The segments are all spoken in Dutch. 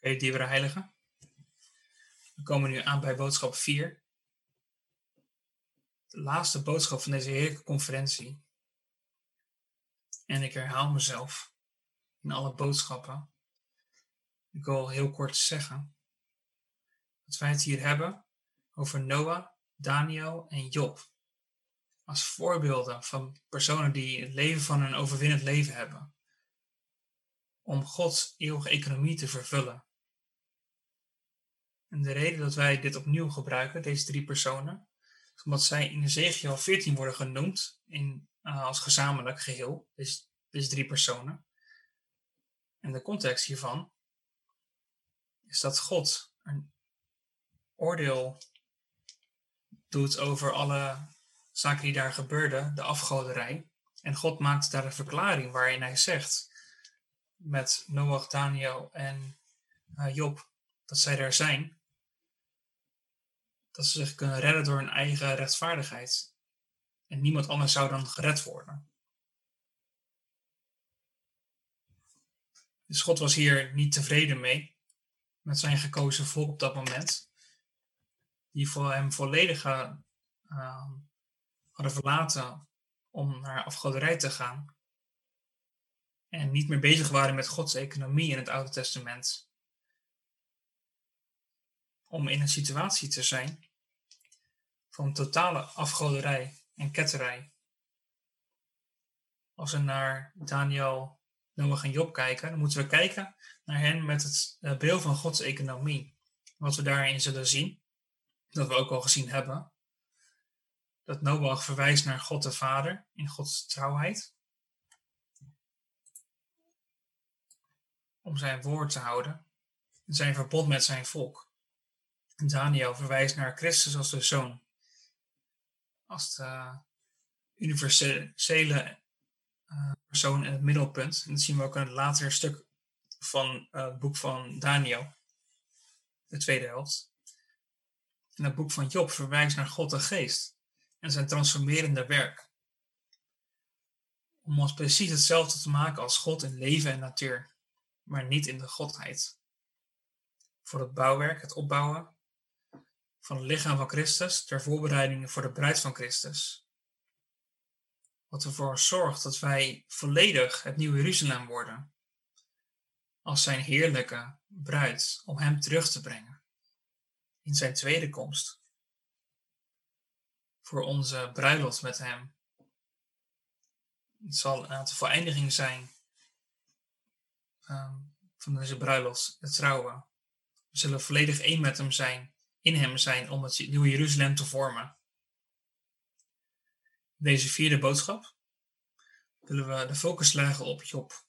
Dierbare Heiligen. We komen nu aan bij boodschap 4. De laatste boodschap van deze heerlijke conferentie. En ik herhaal mezelf in alle boodschappen. Ik wil heel kort zeggen dat wij het hier hebben over Noach, Daniel en Job. Als voorbeelden van personen die het leven van een overwinnend leven hebben. Om Gods eeuwige economie te vervullen. En de reden dat wij dit opnieuw gebruiken, deze 3 personen, is omdat zij in Ezechiel 14 worden genoemd als gezamenlijk geheel, deze 3 personen. En de context hiervan is dat God een oordeel doet over alle zaken die daar gebeurden, de afgoderij. En God maakt daar een verklaring waarin hij zegt met Noach, Daniel en Job, dat zij daar zijn. Dat ze zich kunnen redden door hun eigen rechtvaardigheid. En niemand anders zou dan gered worden. Dus God was hier niet tevreden mee. Met zijn gekozen volk op dat moment. Die voor hem volledig hadden verlaten om naar afgoderij te gaan. En niet meer bezig waren met Gods economie in het Oude Testament. Om in een situatie te zijn van totale afgoderij en ketterij. Als we naar Daniel, Noach en Job kijken, dan moeten we kijken naar hen met het bril van Gods economie. Wat we daarin zullen zien, dat we ook al gezien hebben, dat Noach verwijst naar God de Vader in Gods trouwheid. Om zijn woord te houden en zijn verbond met zijn volk. En Daniel verwijst naar Christus als de Zoon. Als de universele persoon in het middelpunt. En dat zien we ook in het latere stuk van het boek van Daniel. De tweede helft. En het boek van Job verwijst naar God de Geest. En zijn transformerende werk. Om ons precies hetzelfde te maken als God in leven en natuur. Maar niet in de godheid. Voor het bouwwerk, het opbouwen van het lichaam van Christus ter voorbereiding voor de bruid van Christus. Wat ervoor zorgt dat wij volledig het nieuwe Jeruzalem worden. Als zijn heerlijke bruid om hem terug te brengen. In zijn tweede komst. Voor onze bruiloft met hem. Het zal een aantal voleindiging zijn van deze bruiloft, het trouwen. We zullen volledig één met hem zijn, in hem zijn, om het nieuwe Jeruzalem te vormen. Deze 4e boodschap willen we de focus leggen op Job.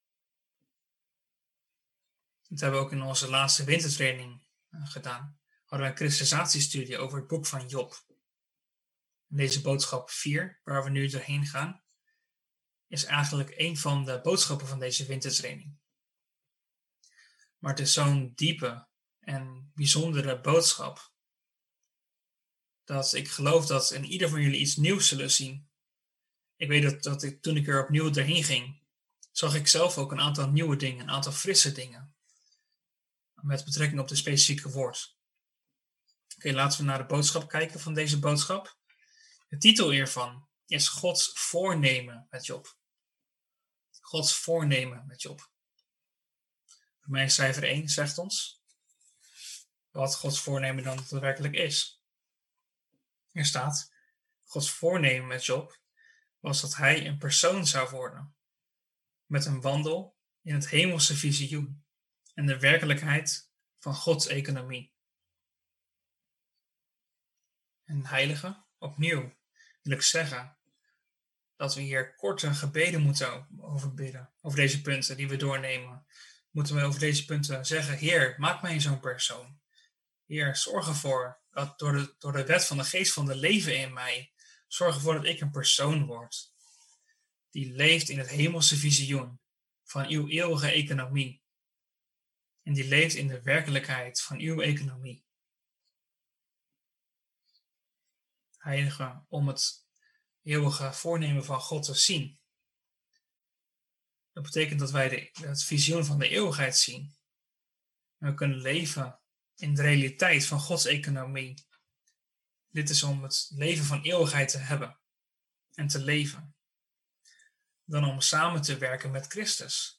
Dat hebben we ook in onze laatste wintertraining gedaan. Hadden we een christinisatiestudie over het boek van Job. En deze boodschap 4, waar we nu doorheen gaan, is eigenlijk een van de boodschappen van deze wintertraining. Maar het is zo'n diepe en bijzondere boodschap, dat ik geloof dat in ieder van jullie iets nieuws zullen zien. Ik weet dat toen ik er opnieuw doorheen ging, zag ik zelf ook een aantal nieuwe dingen, een aantal frisse dingen. Met betrekking op de specifieke woord. Oké, laten we naar de boodschap kijken van deze boodschap. De titel hiervan is Gods voornemen met Job. Gods voornemen met Job. Romeincijfer 1 zegt ons wat Gods voornemen dan daadwerkelijk is. Er staat, Gods voornemen met Job was dat hij een persoon zou worden. Met een wandel in het hemelse visioen en de werkelijkheid van Gods economie. En heilige, opnieuw wil ik zeggen dat we hier korte gebeden moeten over bidden. Over deze punten die we doornemen. Moeten we over deze punten zeggen, Heer, maak mij zo'n persoon. Heer, zorg ervoor dat door de wet van de geest van de leven in mij, zorg ervoor dat ik een persoon word. Die leeft in het hemelse visioen van uw eeuwige economie. En die leeft in de werkelijkheid van uw economie. Heilige, om het eeuwige voornemen van God te zien. Dat betekent dat wij het visioen van de eeuwigheid zien. En we kunnen leven in de realiteit van Gods economie. Dit is om het leven van eeuwigheid te hebben en te leven. Dan om samen te werken met Christus.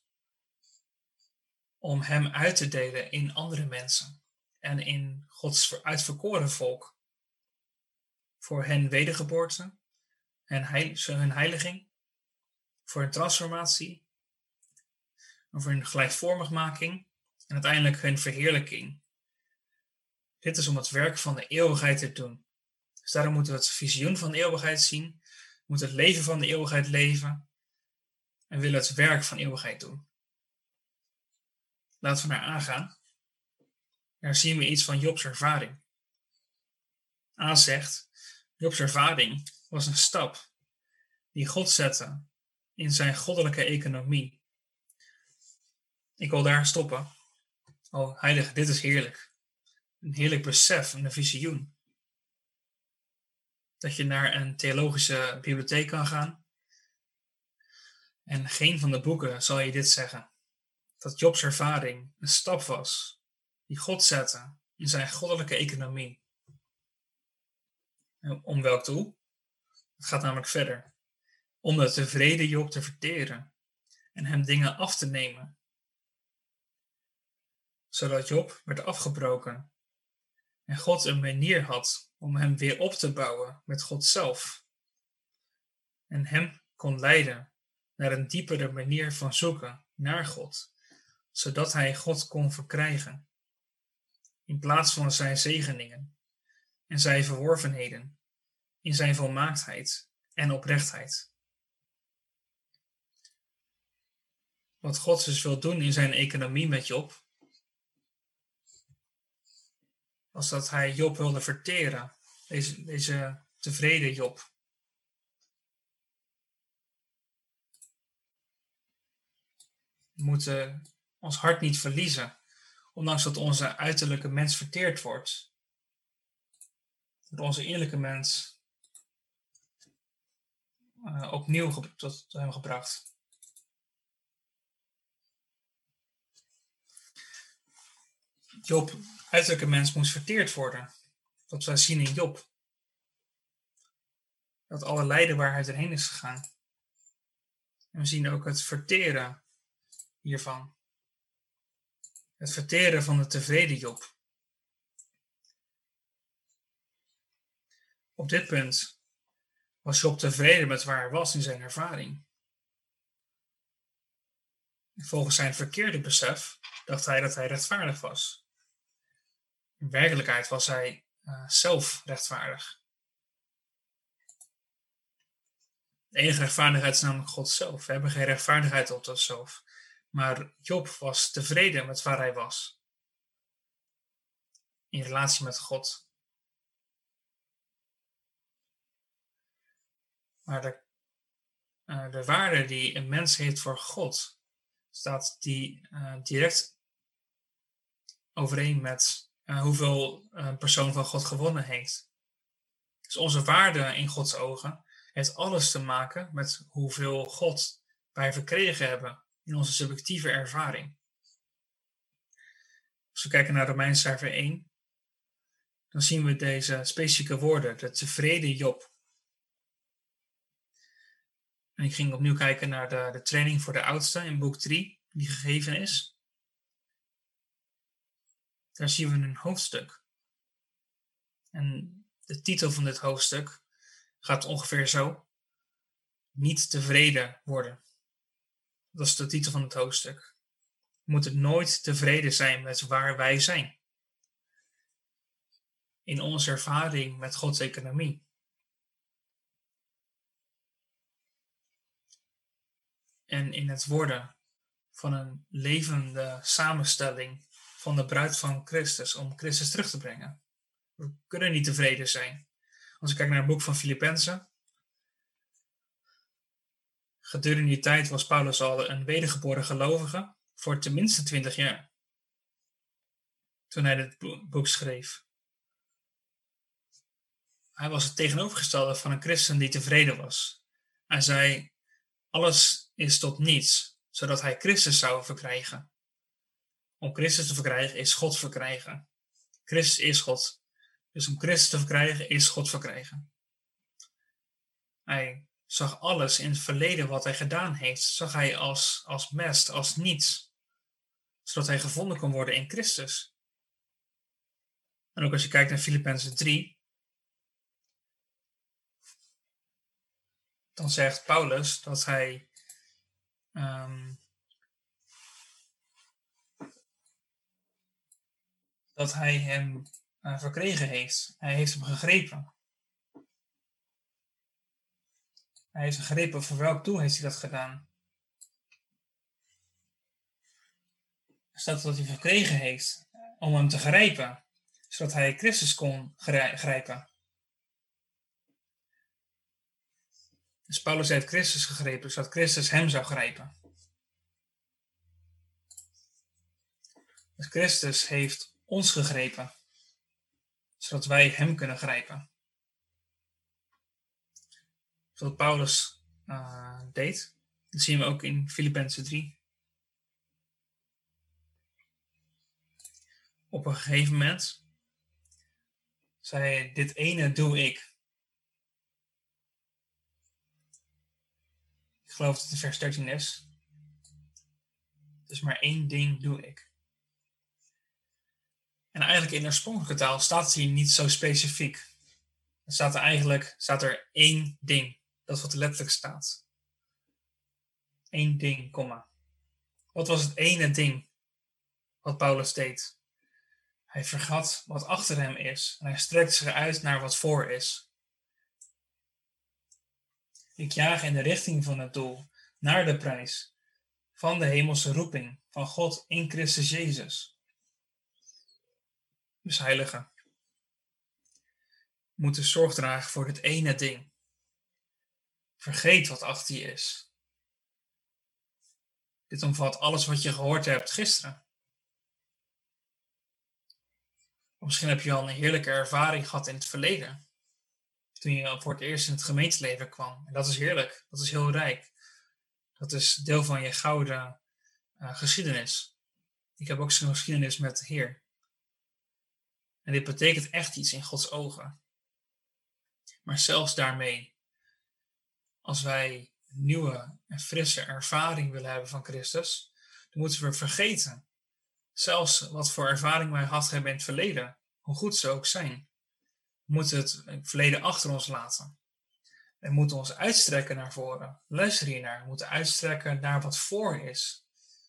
Om hem uit te delen in andere mensen en in Gods uitverkoren volk. Voor hen wedergeboorte en hun heiliging, voor hun transformatie, voor hun gelijkvormigmaking en uiteindelijk hun verheerlijking. Dit is om het werk van de eeuwigheid te doen. Dus daarom moeten we het visioen van de eeuwigheid zien, we moeten het leven van de eeuwigheid leven en willen het werk van eeuwigheid doen. Laten we naar A gaan. Daar zien we iets van Jobs ervaring. A zegt, Jobs ervaring was een stap die God zette in zijn goddelijke economie. Ik wil daar stoppen. Oh, heilige, dit is heerlijk. Een heerlijk besef en een visioen. Dat je naar een theologische bibliotheek kan gaan. En geen van de boeken zal je dit zeggen. Dat Jobs ervaring een stap was die God zette in zijn goddelijke economie. Om welk doel? Het gaat namelijk verder. Om de tevreden Job te verteren en hem dingen af te nemen. Zodat Job werd afgebroken en God een manier had om hem weer op te bouwen met God zelf. En hem kon leiden naar een diepere manier van zoeken naar God, zodat hij God kon verkrijgen. In plaats van zijn zegeningen en zijn verworvenheden, in zijn volmaaktheid en oprechtheid. Wat God dus wil doen in zijn economie met Job, was dat hij Job wilde verteren, deze tevreden Job. We moeten ons hart niet verliezen, ondanks dat onze uiterlijke mens verteerd wordt. Dat onze innerlijke mens opnieuw tot hem gebracht. Job, uiterlijke mens, moest verteerd worden. Dat wij zien in Job. Dat alle lijden waar hij doorheen is gegaan. En we zien ook het verteren hiervan. Het verteren van de tevreden Job. Op dit punt was Job tevreden met waar hij was in zijn ervaring. Volgens zijn verkeerde besef dacht hij dat hij rechtvaardig was. In werkelijkheid was hij zelf rechtvaardig. De enige rechtvaardigheid is namelijk God zelf. We hebben geen rechtvaardigheid op onszelf. Maar Job was tevreden met waar hij was. In relatie met God. Maar de waarde die een mens heeft voor God, staat die direct overeen met hoeveel een persoon van God gewonnen heeft. Dus onze waarde in Gods ogen heeft alles te maken met hoeveel God wij verkregen hebben in onze subjectieve ervaring. Als we kijken naar Romeins cijfer 1, dan zien we deze specifieke woorden, de tevreden Job. En ik ging opnieuw kijken naar de training voor de oudste in boek 3, die gegeven is. Daar zien we een hoofdstuk. En de titel van dit hoofdstuk gaat ongeveer zo: niet tevreden worden. Dat is de titel van het hoofdstuk. We moeten nooit tevreden zijn met waar wij zijn. In onze ervaring met Gods economie. En in het worden van een levende samenstelling van de bruid van Christus om Christus terug te brengen. We kunnen niet tevreden zijn. Als ik kijk naar het boek van Filippenzen. Gedurende die tijd was Paulus al een wedergeboren gelovige voor tenminste 20 jaar. Toen hij dit boek schreef. Hij was het tegenovergestelde van een christen die tevreden was. Hij zei, alles is tot niets, zodat hij Christus zou verkrijgen. Om Christus te verkrijgen is God verkrijgen. Christus is God. Dus om Christus te verkrijgen is God verkrijgen. Hij zag alles in het verleden wat hij gedaan heeft, zag hij als mest, als niets. Zodat hij gevonden kon worden in Christus. En ook als je kijkt naar Filippenzen 3, dan zegt Paulus dat hij hem verkregen heeft. Hij heeft hem gegrepen. Hij heeft hem gegrepen. Voor welk doel heeft hij dat gedaan? Er staat dat hij verkregen heeft om hem te grijpen, zodat hij Christus kon grijpen. Dus Paulus heeft Christus gegrepen, zodat Christus hem zou grijpen. Dus Christus heeft ons gegrepen, zodat wij hem kunnen grijpen. Zoals Paulus deed. Dat zien we ook in Filippenzen 3. Op een gegeven moment zei hij, dit ene doe ik. Ik geloof dat het in vers 13 is. Dus maar één ding doe ik. En eigenlijk in de oorspronkelijke taal staat het hier niet zo specifiek. Er staat er één ding. Dat is wat er letterlijk staat. Eén ding, komma. Wat was het ene ding wat Paulus deed? Hij vergat wat achter hem is en hij strekte zich uit naar wat voor is. Ik jaag in de richting van het doel, naar de prijs van de hemelse roeping van God in Christus Jezus. Dus heiligen, moeten zorg dragen voor dit ene ding. Vergeet wat achter je is. Dit omvat alles wat je gehoord hebt gisteren. Of misschien heb je al een heerlijke ervaring gehad in het verleden. Toen je voor het eerst in het gemeenteleven kwam. En dat is heerlijk. Dat is heel rijk. Dat is deel van je gouden geschiedenis. Ik heb ook zo'n geschiedenis met de Heer. En dit betekent echt iets in Gods ogen. Maar zelfs daarmee, als wij een nieuwe en frisse ervaring willen hebben van Christus, dan moeten we vergeten. Zelfs wat voor ervaring wij gehad hebben in het verleden, hoe goed ze ook zijn. We moeten het verleden achter ons laten. We moeten ons uitstrekken naar voren. Luister hiernaar. We moeten uitstrekken naar wat voor is.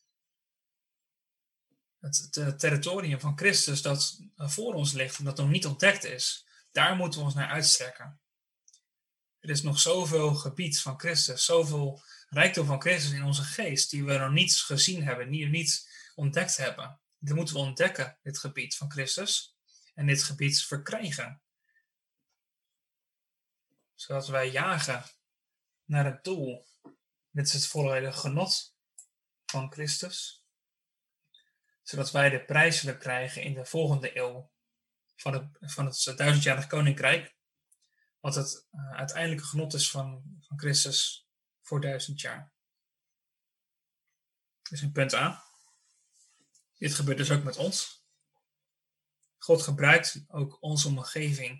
Het territorium van Christus dat voor ons ligt en dat nog niet ontdekt is. Daar moeten we ons naar uitstrekken. Er is nog zoveel gebied van Christus, zoveel rijkdom van Christus in onze geest, die we nog niet gezien hebben, die we niet ontdekt hebben. Dat moeten we ontdekken, dit gebied van Christus, en dit gebied verkrijgen. Zodat wij jagen naar het doel. Dit is het volledige genot van Christus. Zodat wij de prijs zullen krijgen in de volgende eeuw van het 1000-jarig koninkrijk. Wat het uiteindelijke genot is van Christus voor 1000 jaar. Dus een punt A. Dit gebeurt dus ook met ons. God gebruikt ook onze omgeving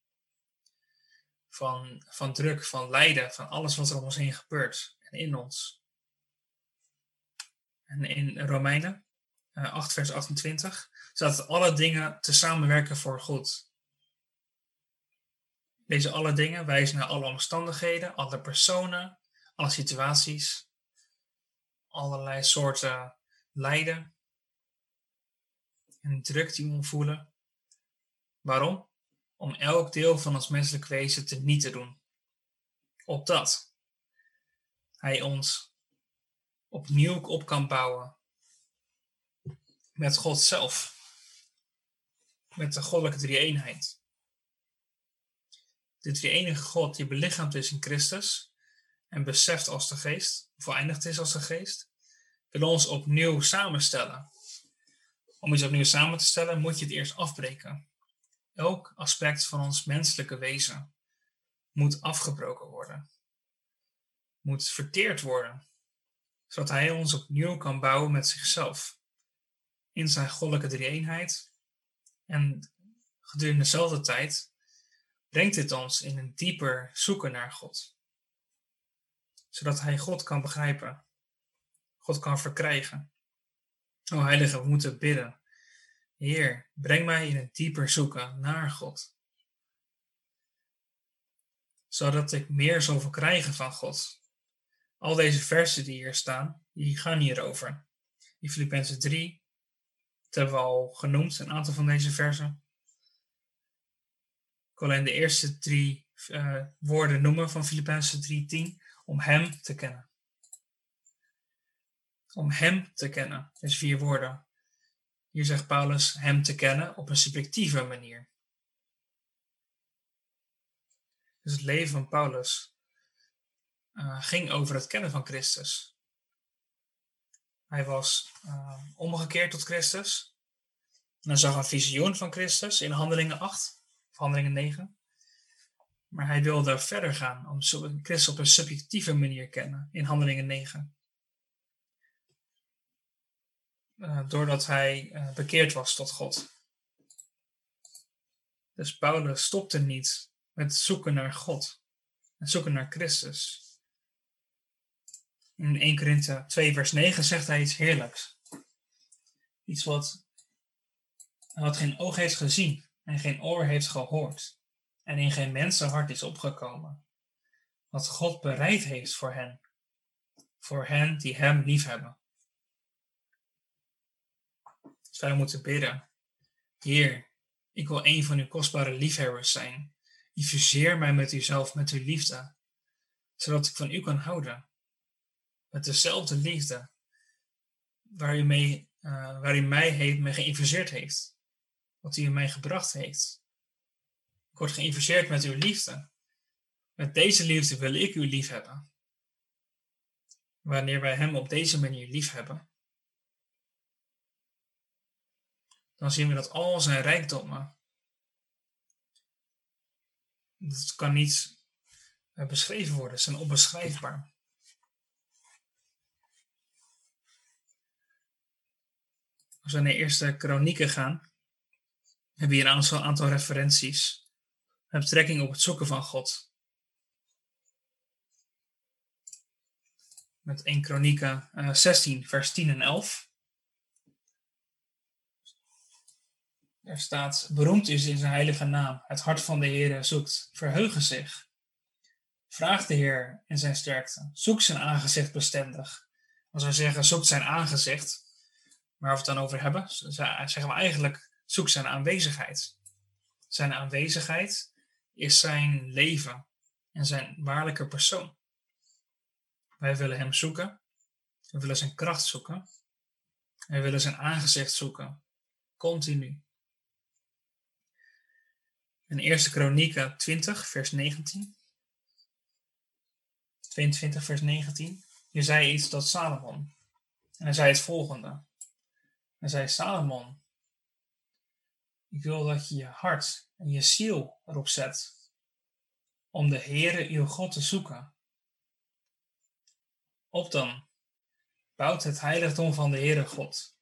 van druk, van lijden, van alles wat er om ons heen gebeurt en in ons. En in Romeinen 8 vers 28 staat dat alle dingen tezamen werken voor goed. Deze alle dingen wijzen naar alle omstandigheden, alle personen, alle situaties, allerlei soorten lijden en druk die we voelen. Waarom? Om elk deel van ons menselijk wezen teniet te doen. Opdat hij ons opnieuw op kan bouwen met God zelf. Met de goddelijke drie-eenheid. De drie-enige God die belichaamd is in Christus en beseft als de geest, voleindigd is als de geest, wil ons opnieuw samenstellen. Om iets opnieuw samen te stellen moet je het eerst afbreken. Elk aspect van ons menselijke wezen moet afgebroken worden. Moet verteerd worden. Zodat hij ons opnieuw kan bouwen met zichzelf. in zijn goddelijke drie-eenheid. En gedurende dezelfde tijd brengt dit ons in een dieper zoeken naar God. Zodat hij God kan begrijpen. God kan verkrijgen. O Heilige, we moeten bidden. Heer, breng mij in het dieper zoeken naar God. Zodat ik meer zal verkrijgen van God. Al deze versen die hier staan, die gaan hierover. In Filippenzen 3, dat hebben we al genoemd, een aantal van deze versen. Ik wil alleen de eerste 3 woorden noemen van Filippenzen 3:10, om hem te kennen. Om hem te kennen, dus 4 woorden. Hier zegt Paulus hem te kennen op een subjectieve manier. Dus het leven van Paulus ging over het kennen van Christus. Hij was omgekeerd tot Christus. En hij zag een visioen van Christus in Handelingen 8 of Handelingen 9. Maar hij wilde verder gaan om Christus op een subjectieve manier kennen in Handelingen 9. Doordat hij bekeerd was tot God. Dus Paulus stopte niet met zoeken naar God. En zoeken naar Christus. In 1 Korinthe 2 vers 9 zegt hij iets heerlijks. Iets wat geen oog heeft gezien en geen oor heeft gehoord. En in geen mensenhart is opgekomen. Wat God bereid heeft voor hen. Voor hen die hem liefhebben. Dus wij moeten bidden. Heer, ik wil een van uw kostbare liefhebbers zijn. Infuseer mij met uzelf, met uw liefde. Zodat ik van u kan houden. Met dezelfde liefde. Waar u mij mee geïnfuseerd heeft. Wat u in mij gebracht heeft. Ik word geïnfuseerd met uw liefde. Met deze liefde wil ik u liefhebben. Wanneer wij hem op deze manier liefhebben, dan zien we dat al zijn rijkdommen, dat kan niet beschreven worden, ze zijn onbeschrijfbaar. Als we naar de eerste kronieken gaan, hebben we hier een aantal referenties met betrekking op het zoeken van God. Met 1 Kronieken 16 vers 10 en 11. Er staat, beroemd is in zijn heilige naam, het hart van de Heere zoekt, verheugen zich. Vraag de Heer in zijn sterkte, zoek zijn aangezicht bestendig. Als wij zeggen, zoekt zijn aangezicht, waar we het dan over hebben, zeggen we eigenlijk, zoek zijn aanwezigheid. Zijn aanwezigheid is zijn leven en zijn waarlijke persoon. Wij willen hem zoeken, we willen zijn kracht zoeken, we willen zijn aangezicht zoeken, continu. In 1 Kronieken 20 vers 19. 22 vers 19. Hier zei hij iets tot Salomon. En hij zei het volgende. Hij zei, Salomon, ik wil dat je je hart en je ziel erop zet om de Heere uw God te zoeken. Op dan, bouwt het heiligdom van de Heere God.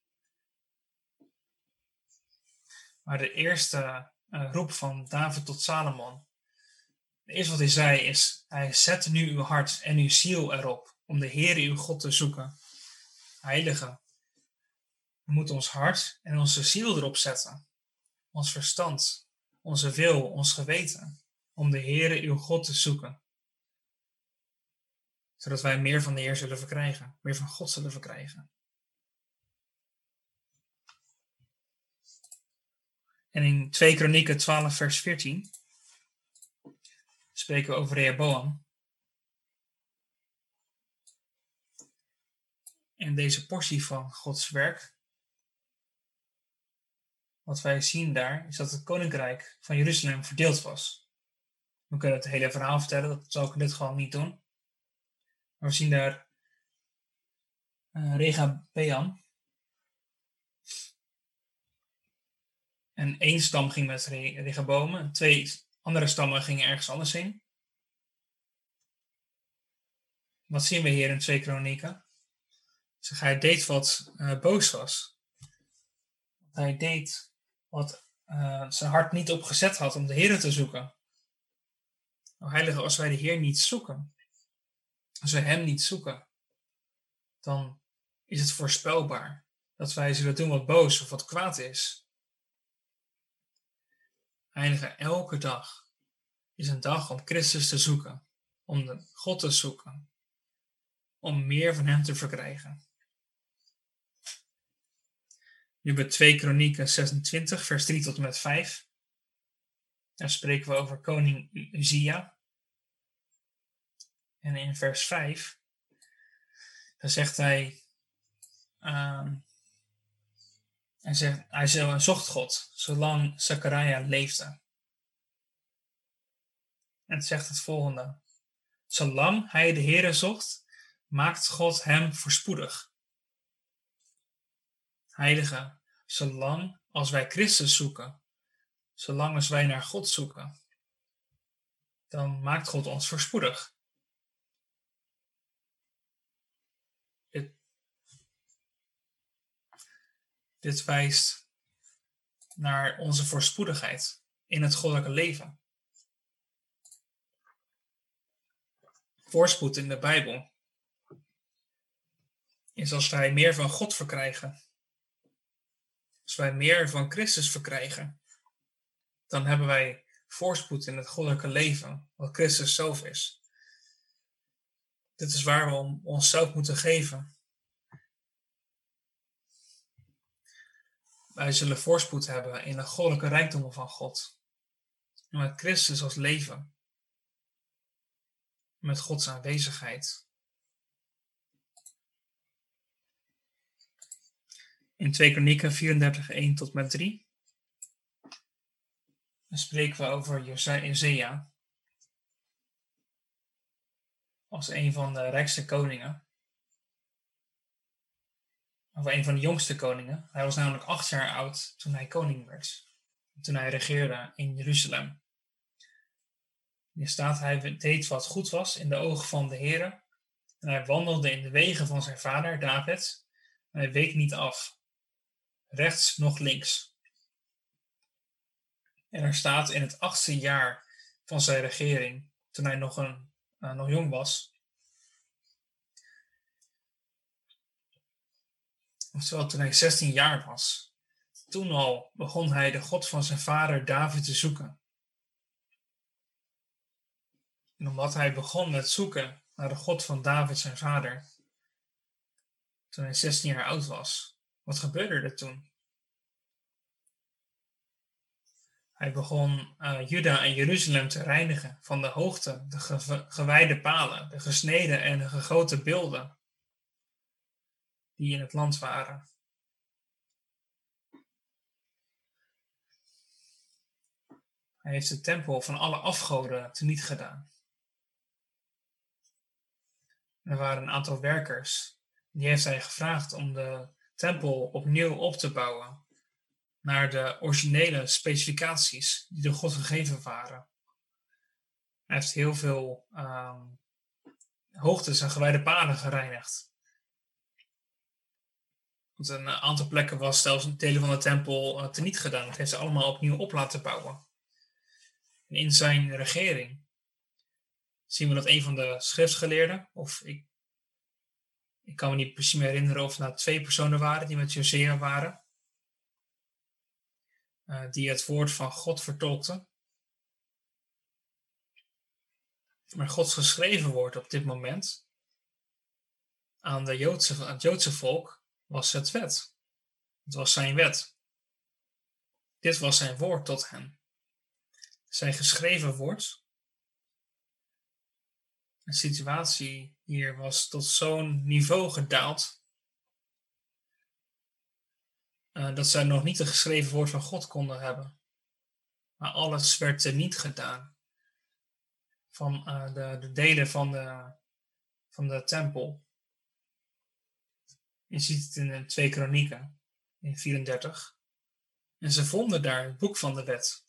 Maar de eerste roep van David tot Salomon, het eerste wat hij zei is, hij zet nu uw hart en uw ziel erop om de Heere uw God te zoeken. Heilige, we moeten ons hart en onze ziel erop zetten. Ons verstand, onze wil, ons geweten, om de Heere uw God te zoeken. Zodat wij meer van de Heer zullen verkrijgen, meer van God zullen verkrijgen. En in 2 Kronieken 12 vers 14 spreken we over Rehoboam. En deze portie van Gods werk, wat wij zien daar, is dat het koninkrijk van Jeruzalem verdeeld was. We kunnen het hele verhaal vertellen, dat zal ik in dit geval niet doen. Maar we zien daar Rehoboam. En 1 stam ging met Rehoboam en 2 andere stammen gingen ergens anders heen. Wat zien we hier in 2 Kronieken? Hij deed wat boos was. hij deed wat zijn hart niet op gezet had om de Heer te zoeken. O Heilige, als wij de Heer niet zoeken, als wij hem niet zoeken, dan is het voorspelbaar dat wij zullen doen wat boos of wat kwaad is. Heilige, elke dag is een dag om Christus te zoeken, om God te zoeken, om meer van hem te verkrijgen. Nu bij 2 Kronieken 26, vers 3 tot en met 5. Daar spreken we over koning Uzia. En in vers 5, dan zegt hij, hij zocht God, zolang Zachariah leefde. En het zegt het volgende. Zolang hij de Heere zocht, maakt God hem voorspoedig. Heilige, zolang als wij Christus zoeken, zolang als wij naar God zoeken, dan maakt God ons voorspoedig. Dit wijst naar onze voorspoedigheid in het goddelijke leven. Voorspoed in de Bijbel is als wij meer van God verkrijgen. Als wij meer van Christus verkrijgen, dan hebben wij voorspoed in het goddelijke leven, wat Christus zelf is. Dit is waar we onszelf moeten geven. Wij zullen voorspoed hebben in de goddelijke rijkdommen van God. En met Christus als leven. Met Gods aanwezigheid. In 2 Kronieken 34, 1 tot met 3. Dan spreken we over Josia. Als een van de rijkste koningen. Of een van de jongste koningen. Hij was namelijk 8 jaar oud toen hij koning werd. Toen hij regeerde in Jeruzalem. Hier staat, hij deed wat goed was in de ogen van de Heere. En hij wandelde in de wegen van zijn vader David. En hij week niet af. Rechts noch links. En er staat in het 8e jaar van zijn regering, toen hij nog jong was. Oftewel toen hij 16 jaar was. Toen al begon hij de God van zijn vader David te zoeken. En omdat hij begon met zoeken naar de God van David zijn vader, toen hij 16 jaar oud was, wat gebeurde er toen? Hij begon Juda en Jeruzalem te reinigen van de hoogte, de gewijde palen, de gesneden en de gegoten beelden die in het land waren. Hij heeft de tempel van alle afgoden teniet gedaan. Er waren een aantal werkers, die heeft hij gevraagd om de tempel opnieuw op te bouwen naar de originele specificaties die door God gegeven waren. Hij heeft heel veel hoogtes en gewijde paden gereinigd. Want een aantal plekken was zelfs delen van de tempel teniet gedaan. Dat heeft ze allemaal opnieuw op laten bouwen. En in zijn regering zien we dat een van de schriftgeleerden, of ik kan me niet precies meer herinneren of het nou 2 personen waren die met Josia waren, die het woord van God vertolkten. Maar Gods geschreven woord op dit moment aan het Joodse volk was het wet. Het was zijn wet. Dit was zijn woord tot hen. Zijn geschreven woord. De situatie hier was tot zo'n niveau gedaald dat zij nog niet het geschreven woord van God konden hebben. Maar alles werd teniet gedaan van de delen van de tempel. Je ziet het in 2 Kronieken, in 34. En ze vonden daar het boek van de wet.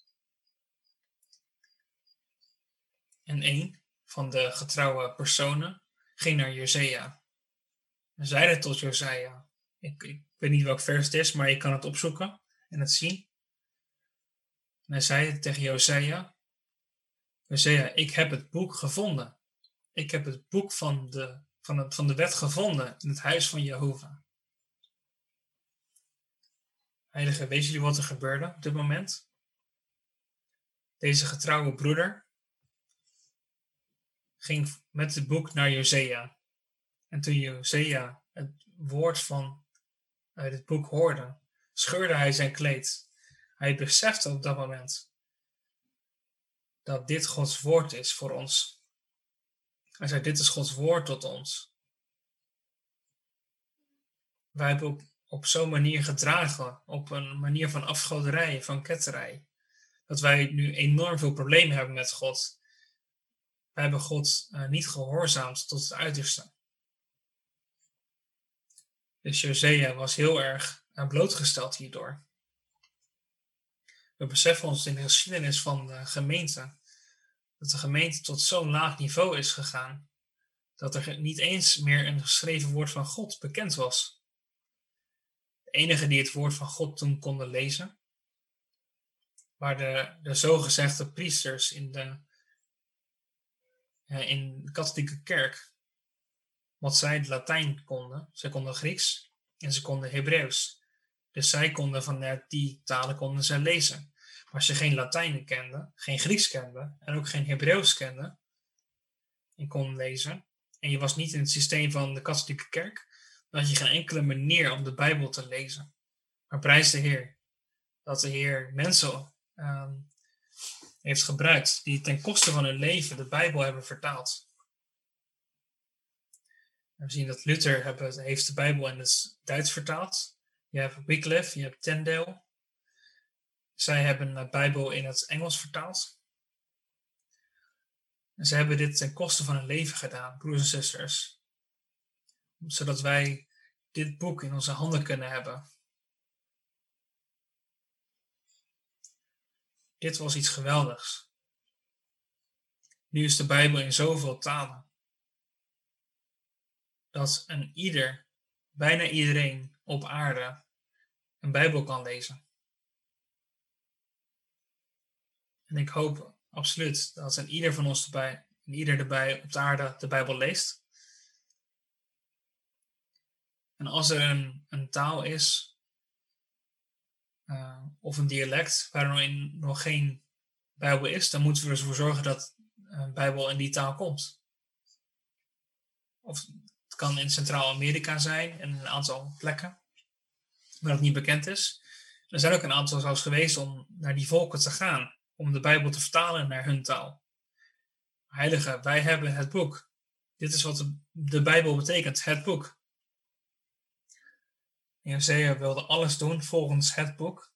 En een van de getrouwe personen ging naar Josia en zeide tot Josia: Ik weet niet welk vers het is, maar je kan het opzoeken en het zien. En hij zei tegen Josia, ik heb het boek gevonden. Ik heb het boek van de wet gevonden in het huis van Jehovah. Heilige, weten jullie wat er gebeurde op dit moment? Deze getrouwe broeder ging met het boek naar Josia. En toen Josia het woord uit het boek hoorde, scheurde hij zijn kleed. Hij besefte op dat moment dat dit Gods woord is voor ons. Hij zei, dit is Gods woord tot ons. Wij hebben op zo'n manier gedragen, op een manier van afgoderij, van ketterij, dat wij nu enorm veel problemen hebben met God. Wij hebben God niet gehoorzaamd tot het uiterste. Dus Josia was heel erg blootgesteld hierdoor. We beseffen ons in de geschiedenis van de gemeente, dat de gemeente tot zo'n laag niveau is gegaan, dat er niet eens meer een geschreven woord van God bekend was. De enigen die het woord van God toen konden lezen, waren de zogezegde priesters in de katholieke kerk. Want zij het Latijn konden, zij konden Grieks en ze konden Hebreeuws. Dus zij konden vanuit die talen konden zij lezen. Maar als je geen Latijn kende, geen Grieks kende en ook geen Hebreeuws kende en kon lezen, en je was niet in het systeem van de katholieke kerk, dan had je geen enkele manier om de Bijbel te lezen. Maar prijs de Heer, dat de Heer mensen heeft gebruikt die ten koste van hun leven de Bijbel hebben vertaald. We zien dat Luther heeft de Bijbel in het Duits vertaald. Je hebt Wycliffe, je hebt Tyndale. Zij hebben de Bijbel in het Engels vertaald. En ze hebben dit ten koste van hun leven gedaan, broers en zusters. Zodat wij dit boek in onze handen kunnen hebben. Dit was iets geweldigs. Nu is de Bijbel in zoveel talen. Dat bijna iedereen op aarde een Bijbel kan lezen. En ik hoop absoluut dat ieder van ons erbij op de aarde de Bijbel leest. En als er een taal is, of een dialect waar er nog geen Bijbel is, dan moeten we ervoor zorgen dat een Bijbel in die taal komt. Of het kan in Centraal-Amerika zijn, en een aantal plekken waar het niet bekend is. Er zijn ook een aantal zelfs geweest om naar die volken te gaan, om de Bijbel te vertalen naar hun taal. Heilige, wij hebben het boek. Dit is wat de Bijbel betekent, het boek. En Josia wilde alles doen volgens het boek.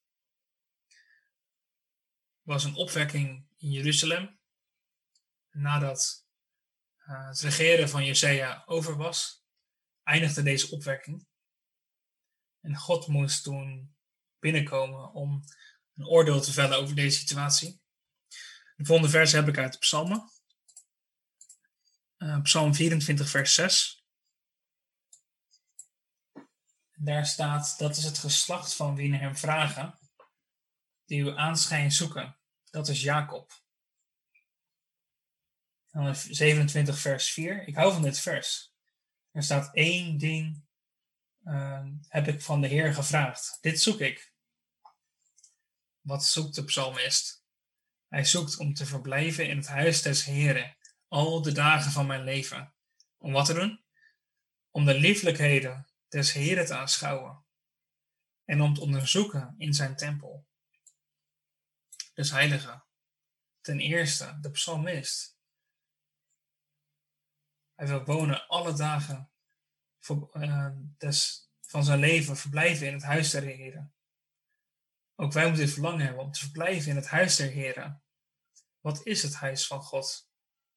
Er was een opwekking in Jeruzalem. Nadat het regeren van Josia over was, eindigde deze opwekking. En God moest toen binnenkomen om een oordeel te vellen over deze situatie. De volgende vers heb ik uit de Psalmen. Psalm 24, vers 6. Daar staat, dat is het geslacht van wie hem vragen, die uw aanschijn zoeken. Dat is Jacob. En dan 27, vers 4. Ik hou van dit vers. Er staat 1 ding heb ik van de Heer gevraagd. Dit zoek ik. Wat zoekt de psalmist? Hij zoekt om te verblijven in het huis des Heeren al de dagen van mijn leven. Om wat te doen? Om de lieflijkheden des Heeren te aanschouwen en om te onderzoeken in zijn tempel. Dus heilige, ten eerste de psalmist. Hij wil wonen alle dagen van zijn leven verblijven in het huis der Heeren. Ook wij moeten dit verlangen hebben om te verblijven in het huis der Heeren. Wat is het huis van God?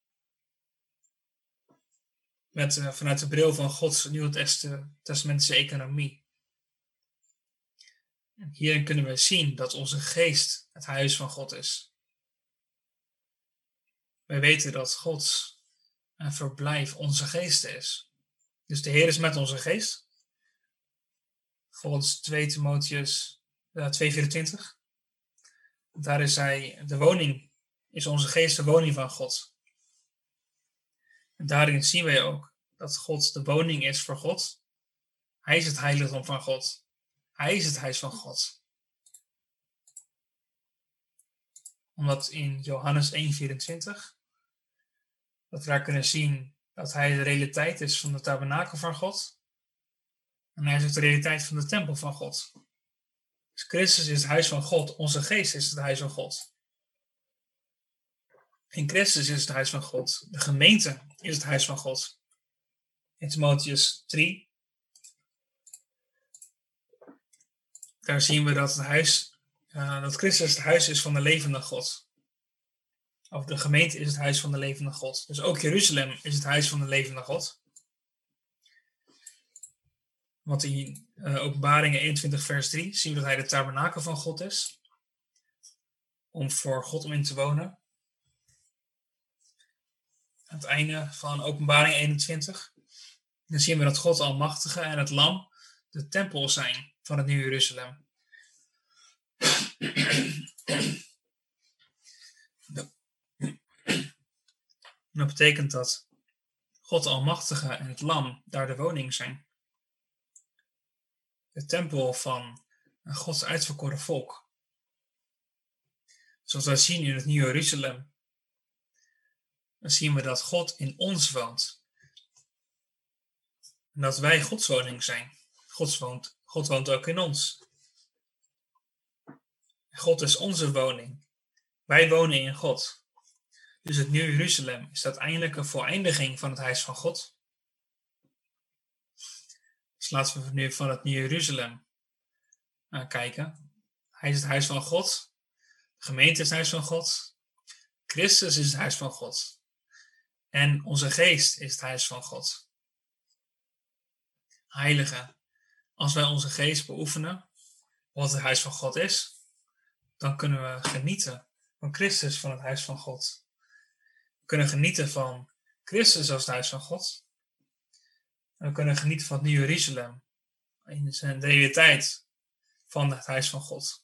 Vanuit de bril van Gods Nieuw-testamentische economie. En hierin kunnen we zien dat onze geest het huis van God is. Wij weten dat Gods verblijf onze geest is. Dus de Heer is met onze geest. volgens 2 Timotheus 2:24. Daar is hij, de woning, is onze geest de woning van God. En daarin zien wij ook dat God de woning is voor God. Hij is het heiligdom van God. Hij is het huis van God. Omdat in Johannes 1:24, dat we daar kunnen zien dat hij de realiteit is van de tabernakel van God. En hij is ook de realiteit van de tempel van God. Dus Christus is het huis van God. Onze geest is het huis van God. In Christus is het huis van God. De gemeente is het huis van God. In Timotheus 3, daar zien we dat dat Christus het huis is van de levende God. Of de gemeente is het huis van de levende God. Dus ook Jeruzalem is het huis van de levende God. Want in Openbaringen 21 vers 3 zien we dat hij de tabernakel van God is. Om voor God om in te wonen. Aan het einde van Openbaring 21. Dan zien we dat God Almachtige en het Lam de tempel zijn van het Nieuwe Jeruzalem. Dat betekent dat God Almachtige en het Lam daar de woning zijn. De tempel van Gods uitverkoren volk. Zoals wij zien in het Nieuwe Jeruzalem, dan zien we dat God in ons woont. En dat wij Gods woning zijn. God woont ook in ons. God is onze woning. Wij wonen in God. Dus het Nieuwe Jeruzalem is uiteindelijk een voleindiging van het huis van God. Dus laten we nu van het Nieuwe Jeruzalem kijken. Hij is het huis van God. De gemeente is het huis van God. Christus is het huis van God. En onze geest is het huis van God. Heilige, als wij onze geest beoefenen, wat het huis van God is, dan kunnen we genieten van Christus, van het huis van God. We kunnen genieten van Christus als het huis van God. En we kunnen genieten van het Nieuwe Jeruzalem in zijn realiteit van het huis van God.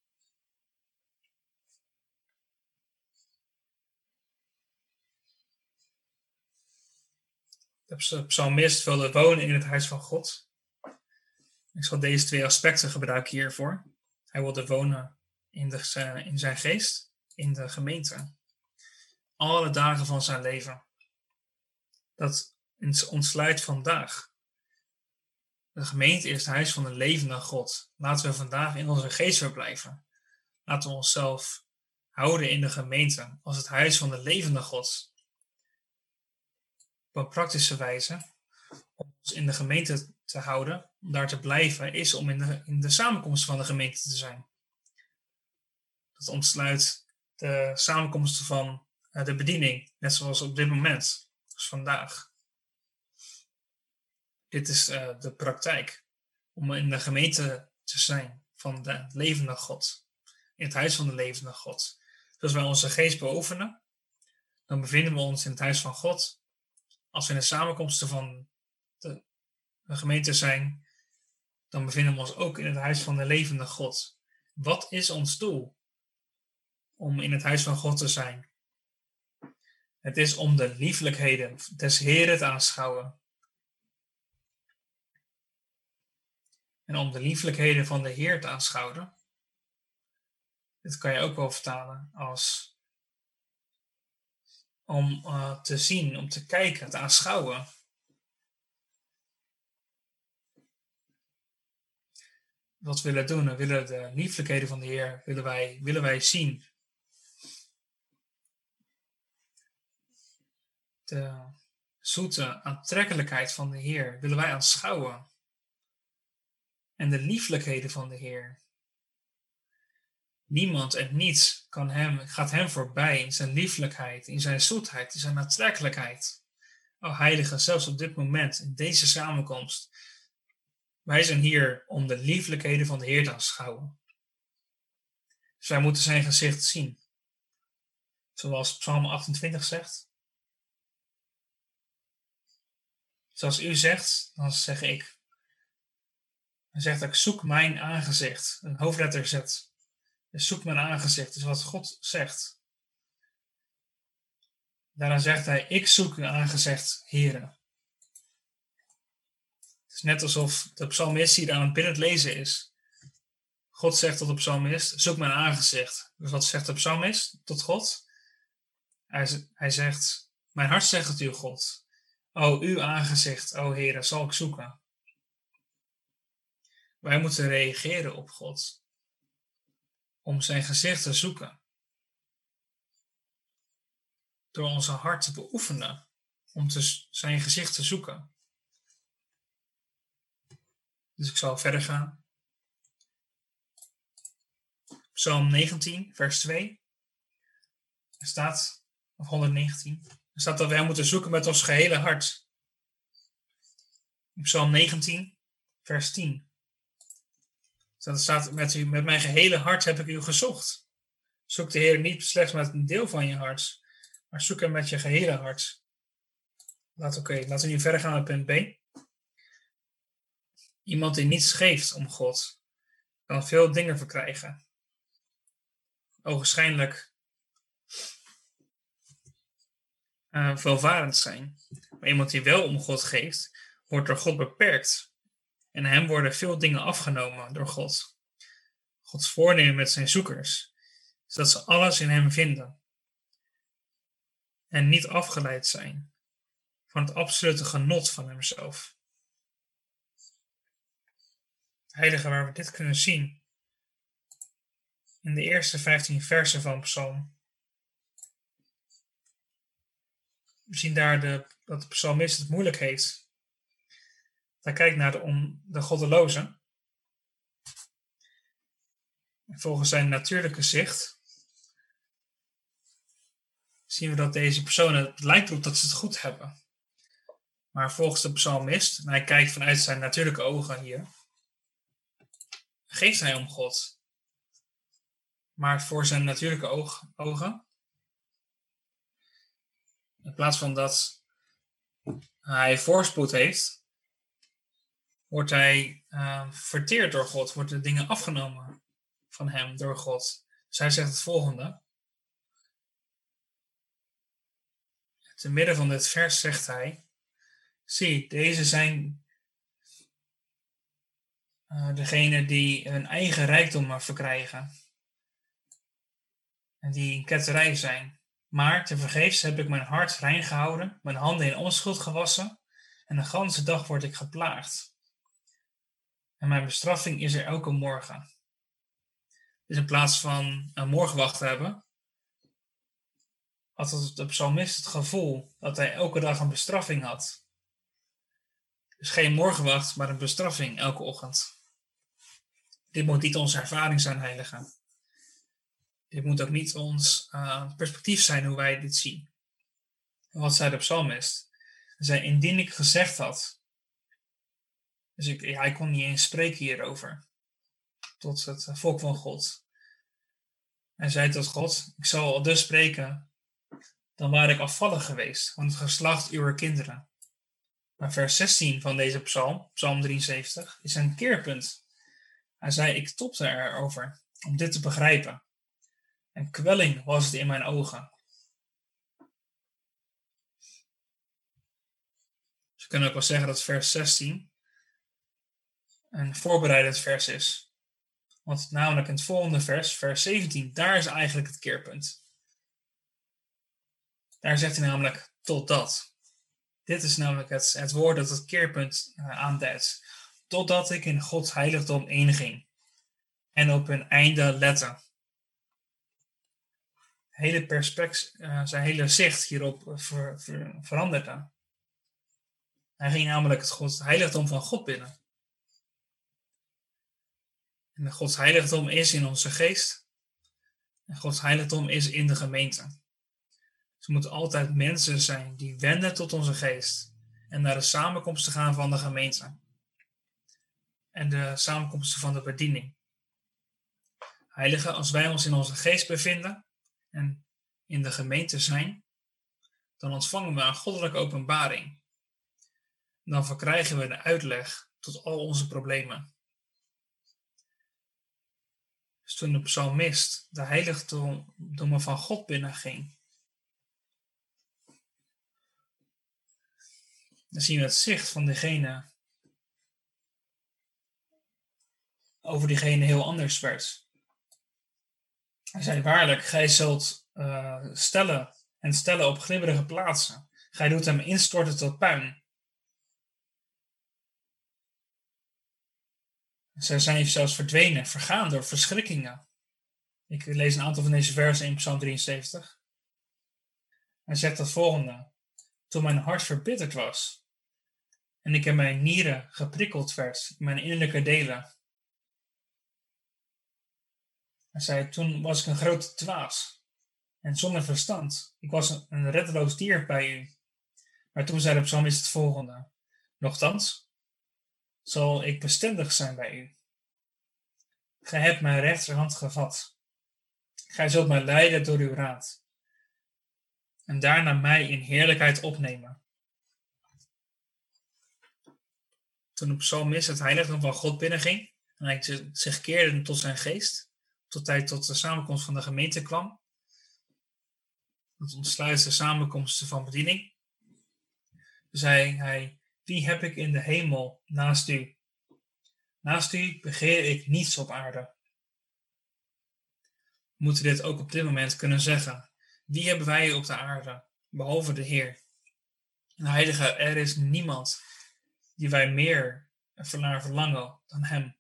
De psalmist wilde wonen in het huis van God. Ik zal deze 2 aspecten gebruiken hiervoor. Hij wilde wonen in zijn geest, in de gemeente. Alle dagen van zijn leven. Dat ontsluit vandaag. De gemeente is het huis van de levende God. Laten we vandaag in onze geest verblijven. Laten we onszelf houden in de gemeente als het huis van de levende God. Op een praktische wijze, om ons in de gemeente te houden, om daar te blijven, is om in de samenkomst van de gemeente te zijn. Dat ontsluit de samenkomsten van de bediening, net zoals op dit moment, dus vandaag. Dit is de praktijk, om in de gemeente te zijn van de levende God, in het huis van de levende God. Dus als wij onze geest beoefenen, dan bevinden we ons in het huis van God. Als we in de samenkomsten van de gemeente zijn, dan bevinden we ons ook in het huis van de levende God. Wat is ons doel om in het huis van God te zijn? Het is om de lieflijkheden des Heeren te aanschouwen. En om de lieflijkheden van de Heer te aanschouwen. Dit kan je ook wel vertalen als om te zien, om te kijken, te aanschouwen. Wat willen we doen? We willen de lieflijkheden van de Heer willen wij zien. De zoete aantrekkelijkheid van de Heer willen wij aanschouwen. En de lieflijkheden van de Heer. Niemand en niets gaat hem voorbij in zijn lieflijkheid, in zijn zoetheid, in zijn aantrekkelijkheid. O Heilige, zelfs op dit moment, in deze samenkomst. Wij zijn hier om de lieflijkheden van de Heer te aanschouwen. Dus wij moeten zijn gezicht zien. Zoals Psalm 28 zegt. Zoals u zegt, dan zeg ik. Hij zegt, ik zoek mijn aangezicht. Een hoofdletter Z. Dus zoek mijn aangezicht. Dus wat God zegt. Daarna zegt hij, ik zoek uw aangezicht, Heere. Het is net alsof de psalmist hier aan het binnen het lezen is. God zegt tot de psalmist, zoek mijn aangezicht. Dus wat zegt de psalmist tot God? Hij zegt, mijn hart zegt het u, God. O, uw aangezicht, o Heere, zal ik zoeken. Wij moeten reageren op God. Om zijn gezicht te zoeken. Door onze hart te beoefenen. Om zijn gezicht te zoeken. Dus ik zal verder gaan. Psalm 19, vers 2. Er staat, of 119. Er staat dat wij moeten zoeken met ons gehele hart. In Psalm 19, vers 10. Er staat, met mijn gehele hart heb ik u gezocht. Zoek de Heer niet slechts met een deel van je hart, maar zoek hem met je gehele hart. Laten we nu verder gaan met punt B. Iemand die niets geeft om God, kan veel dingen verkrijgen. Ogenschijnlijk welvarend zijn. Maar iemand die wel om God geeft, wordt door God beperkt. En hem worden veel dingen afgenomen door God. Gods voornemen met zijn zoekers is dat ze alles in hem vinden. En niet afgeleid zijn van het absolute genot van hemzelf. Heilige, waar we dit kunnen zien in de eerste 15 versen van Psalm. We zien daar dat de psalmist het moeilijk heeft. Hij kijkt naar de goddelozen. En volgens zijn natuurlijke zicht zien we dat deze personen, het lijkt erop dat ze het goed hebben. Maar volgens de psalmist, en hij kijkt vanuit zijn natuurlijke ogen hier, geeft hij om God. Maar voor zijn natuurlijke ogen, in plaats van dat hij voorspoed heeft, wordt hij verteerd door God, worden de dingen afgenomen van hem door God. Dus hij zegt het volgende. Te midden van dit vers zegt hij, zie, deze zijn degenen die hun eigen rijkdom verkrijgen. En die in ketterij zijn. Maar tevergeefs heb ik mijn hart rein gehouden, mijn handen in onschuld gewassen, en de ganse dag word ik geplaagd. En mijn bestraffing is er elke morgen. Dus in plaats van een morgenwacht te hebben, had de psalmist het gevoel dat hij elke dag een bestraffing had. Dus geen morgenwacht, maar een bestraffing elke ochtend. Dit moet niet onze ervaring zijn, heilige. Dit moet ook niet ons perspectief zijn hoe wij dit zien. En wat zei de psalmist? Hij zei, indien ik gezegd had. Dus hij kon niet eens spreken hierover. Tot het volk van God. Hij zei tot God, ik zal al dus spreken, dan ware ik afvallig geweest van het geslacht uw kinderen. Maar vers 16 van deze psalm, psalm 73, is een keerpunt. Hij zei, ik tobde erover om dit te begrijpen. En kwelling was het in mijn ogen. Dus we kunnen ook wel zeggen dat vers 16 een voorbereidend vers is. Want namelijk in het volgende vers, vers 17, daar is eigenlijk het keerpunt. Daar zegt hij namelijk totdat. Dit is namelijk het woord dat het keerpunt aanduidt. Totdat ik in Gods heiligdom inging. En op hun einde lette. Zijn hele zicht hierop veranderde. Hij ging namelijk het heiligdom van God binnen. En de Gods heiligdom is in onze geest. En Gods heiligdom is in de gemeente. Dus er moeten altijd mensen zijn die wenden tot onze geest. En naar de samenkomsten gaan van de gemeente. En de samenkomsten van de bediening. Heilige, als wij ons in onze geest bevinden en in de gemeente zijn, dan ontvangen we een goddelijke openbaring. Dan verkrijgen we de uitleg tot al onze problemen. Dus toen de psalmist de heiligdommen van God binnenging, dan zien we het zicht van degene over diegene heel anders werd. Hij zei, waarlijk, gij zult stellen op glibberige plaatsen. Gij doet hem instorten tot puin. Zij zijn zelfs verdwenen, vergaan door verschrikkingen. Ik lees een aantal van deze versen in Psalm 73. Hij zegt het volgende. Toen mijn hart verbitterd was en ik in mijn nieren geprikkeld werd, in mijn innerlijke delen. Hij zei, toen was ik een grote dwaas en zonder verstand. Ik was een reddeloos dier bij u. Maar toen zei de psalmist het volgende. Nochtans zal ik bestendig zijn bij u. Gij hebt mijn rechterhand gevat. Gij zult mij leiden door uw raad. En daarna mij in heerlijkheid opnemen. Toen de psalmist het heiligdom van God binnenging en hij zich keerde tot zijn geest, tot hij tot de samenkomst van de gemeente kwam, dat ontsluit de samenkomsten van bediening, zei hij, wie heb ik in de hemel naast u? Naast u begeer ik niets op aarde. We moeten dit ook op dit moment kunnen zeggen. Wie hebben wij op de aarde, behalve de Heer? En Heilige, er is niemand die wij meer naar verlangen dan Hem.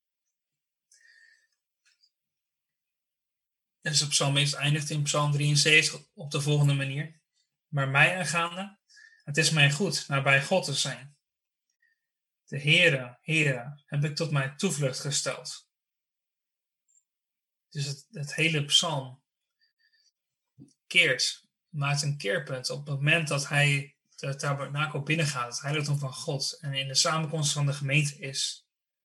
Dus de psalmist eindigt in Psalm 73 op de volgende manier. Maar mij aangaande, het is mij goed nabij God te zijn. De Heere, heb ik tot mijn toevlucht gesteld. Dus het hele psalm maakt een keerpunt op het moment dat hij de tabernakel binnengaat, het heiligdom van God, en in de samenkomst van de gemeente is.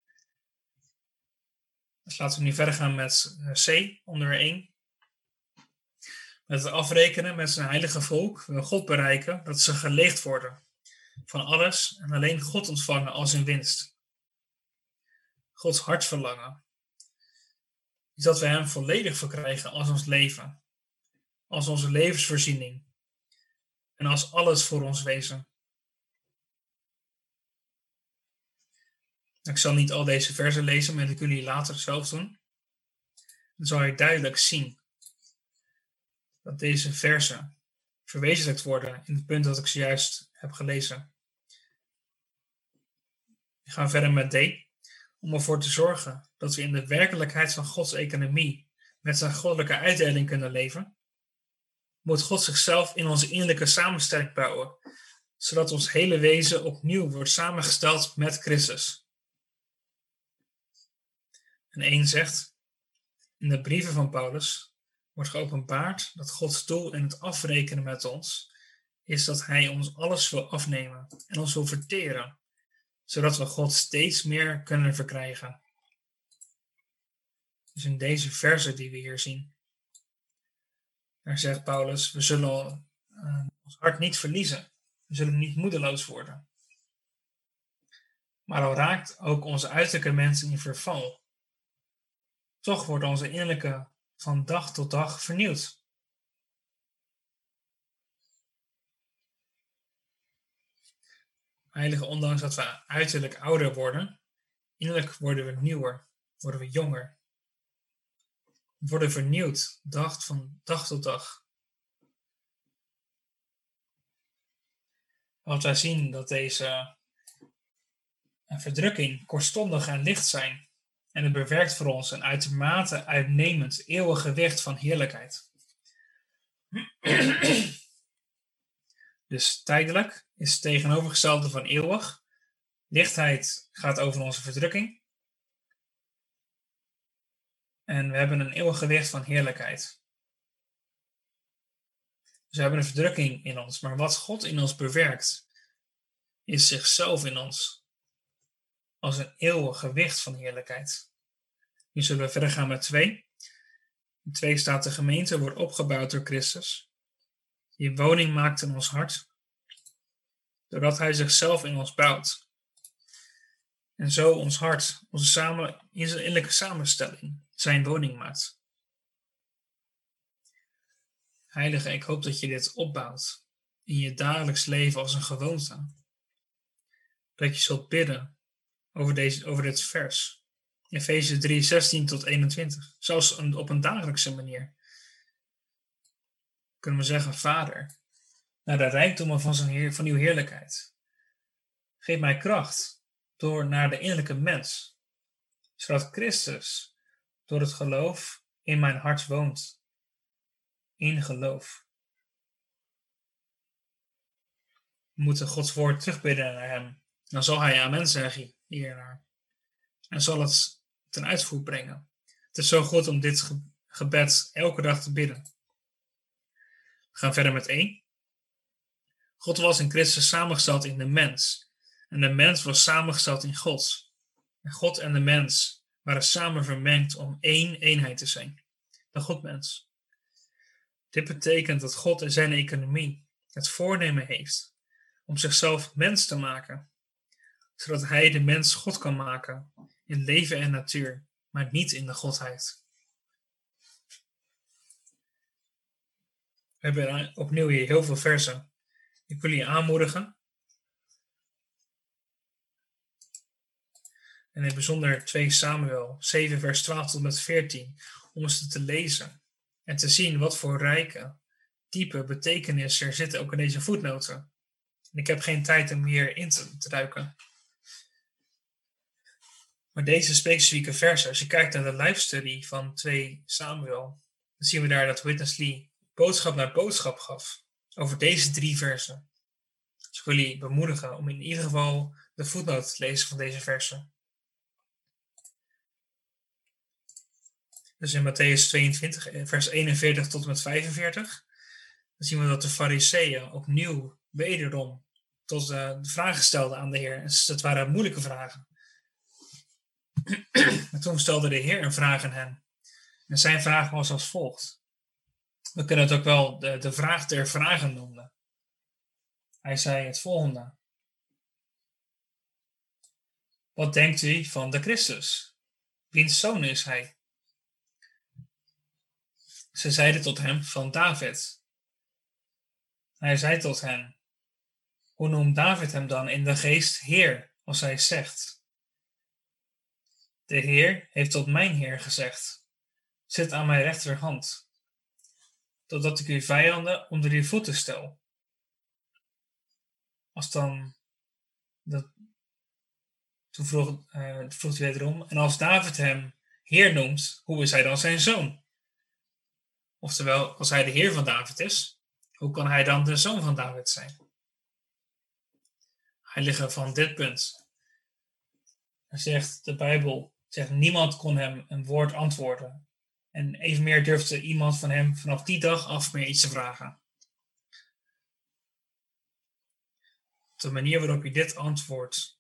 Dus laten we nu verder gaan met C, onder 1. Met het afrekenen met zijn heilige volk wil God bereiken dat ze geleegd worden van alles en alleen God ontvangen als hun winst. Gods hartsverlangen is dat we hem volledig verkrijgen als ons leven, als onze levensvoorziening en als alles voor ons wezen. Ik zal niet al deze versen lezen, maar dat kunnen jullie later zelf doen. Dan zal je duidelijk zien dat deze versen verwezenlijkt worden in het punt dat ik zojuist heb gelezen. We gaan verder met D. Om ervoor te zorgen dat we in de werkelijkheid van Gods economie met zijn goddelijke uitdeling kunnen leven, moet God zichzelf in onze innerlijke samenstelling bouwen, zodat ons hele wezen opnieuw wordt samengesteld met Christus. En 1 zegt, in de brieven van Paulus wordt geopenbaard dat Gods doel in het afrekenen met ons is dat hij ons alles wil afnemen en ons wil verteren, zodat we God steeds meer kunnen verkrijgen. Dus in deze versen die we hier zien, daar zegt Paulus, we zullen ons hart niet verliezen. We zullen niet moedeloos worden. Maar al raakt ook onze uiterlijke mens in verval, toch wordt onze innerlijke van dag tot dag vernieuwd. Heilige, ondanks dat we uiterlijk ouder worden, innerlijk worden we nieuwer, worden we jonger. We worden vernieuwd, van dag tot dag. Als wij zien dat deze verdrukking kortstondig en licht zijn, en het bewerkt voor ons een uitermate uitnemend eeuwig gewicht van heerlijkheid. Dus tijdelijk is het tegenovergestelde van eeuwig. Lichtheid gaat over onze verdrukking. En we hebben een eeuwig gewicht van heerlijkheid. Dus we hebben een verdrukking in ons. Maar wat God in ons bewerkt, is zichzelf in ons. Als een eeuwig gewicht van heerlijkheid. Nu zullen we verder gaan met 2. In 2 staat de gemeente wordt opgebouwd door Christus. Die woning maakt in ons hart. Doordat hij zichzelf in ons bouwt. En zo ons hart, in zijn innerlijke samenstelling, zijn woning maakt. Heilige, ik hoop dat je dit opbouwt in je dagelijks leven als een gewoonte. Dat je zult bidden over dit vers. Efeze 3, 16 tot 21. Zelfs op een dagelijkse manier. Kunnen we zeggen, Vader, naar de rijkdommen van uw heerlijkheid. Geef mij kracht door naar de innerlijke mens, zodat Christus door het geloof in mijn hart woont. In geloof. We moeten Gods woord terugbidden naar hem. Dan zal hij amen zeggen hiernaar. En zal het ten uitvoer brengen. Het is zo goed om dit gebed elke dag te bidden. We gaan verder met 1. God was in Christus samengesteld in de mens. En de mens was samengesteld in God. En God en de mens waren samen vermengd om één eenheid te zijn. De Godmens. Dit betekent dat God in zijn economie het voornemen heeft om zichzelf mens te maken. Zodat hij de mens God kan maken in leven en natuur, maar niet in de Godheid. We hebben opnieuw hier heel veel versen. Ik wil je aanmoedigen. En in het bijzonder 2 Samuel 7 vers 12 tot met 14. Om eens te lezen. En te zien wat voor rijke, diepe betekenis er zitten ook in deze voetnoten. En ik heb geen tijd om hier in te duiken. Maar deze specifieke versen, als je kijkt naar de live study van 2 Samuel, dan zien we daar dat Witness Lee boodschap naar boodschap gaf over deze 3 versen. Dus ik wil je bemoedigen om in ieder geval de voetnoot te lezen van deze versen. Dus in Mattheüs 22, vers 41 tot en met 45, dan zien we dat de Farizeeën opnieuw wederom tot de vragen stelden aan de Heer. En het waren moeilijke vragen. En toen stelde de Heer een vraag aan hen. En zijn vraag was als volgt. We kunnen het ook wel de vraag der vragen noemen. Hij zei het volgende. Wat denkt u van de Christus? Wiens zoon is hij? Ze zeiden tot hem van David. Hij zei tot hen. Hoe noemt David hem dan in de geest Heer, als hij zegt? De Heer heeft tot mijn Heer gezegd. Zit aan mijn rechterhand, totdat ik uw vijanden onder uw voeten stel. Toen vroeg hij wederom, en als David hem Heer noemt, hoe is hij dan zijn zoon? Oftewel, als hij de Heer van David is, hoe kan hij dan de zoon van David zijn? Heilige van dit punt. Hij zegt, de Bijbel zegt, niemand kon hem een woord antwoorden. En evenmeer durfde iemand van hem vanaf die dag af meer iets te vragen. De manier waarop je dit antwoord,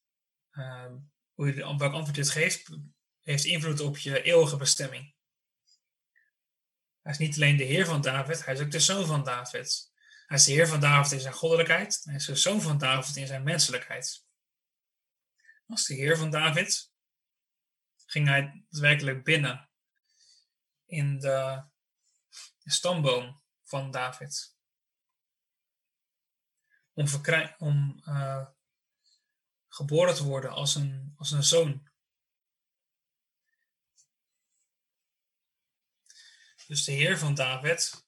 welk antwoord dit geeft, heeft invloed op je eeuwige bestemming. Hij is niet alleen de Heer van David, hij is ook de zoon van David. Hij is de Heer van David in zijn goddelijkheid, hij is de zoon van David in zijn menselijkheid. Als de Heer van David ging hij daadwerkelijk binnen in de stamboom van David. Om geboren te worden als een zoon. Dus de Heer van David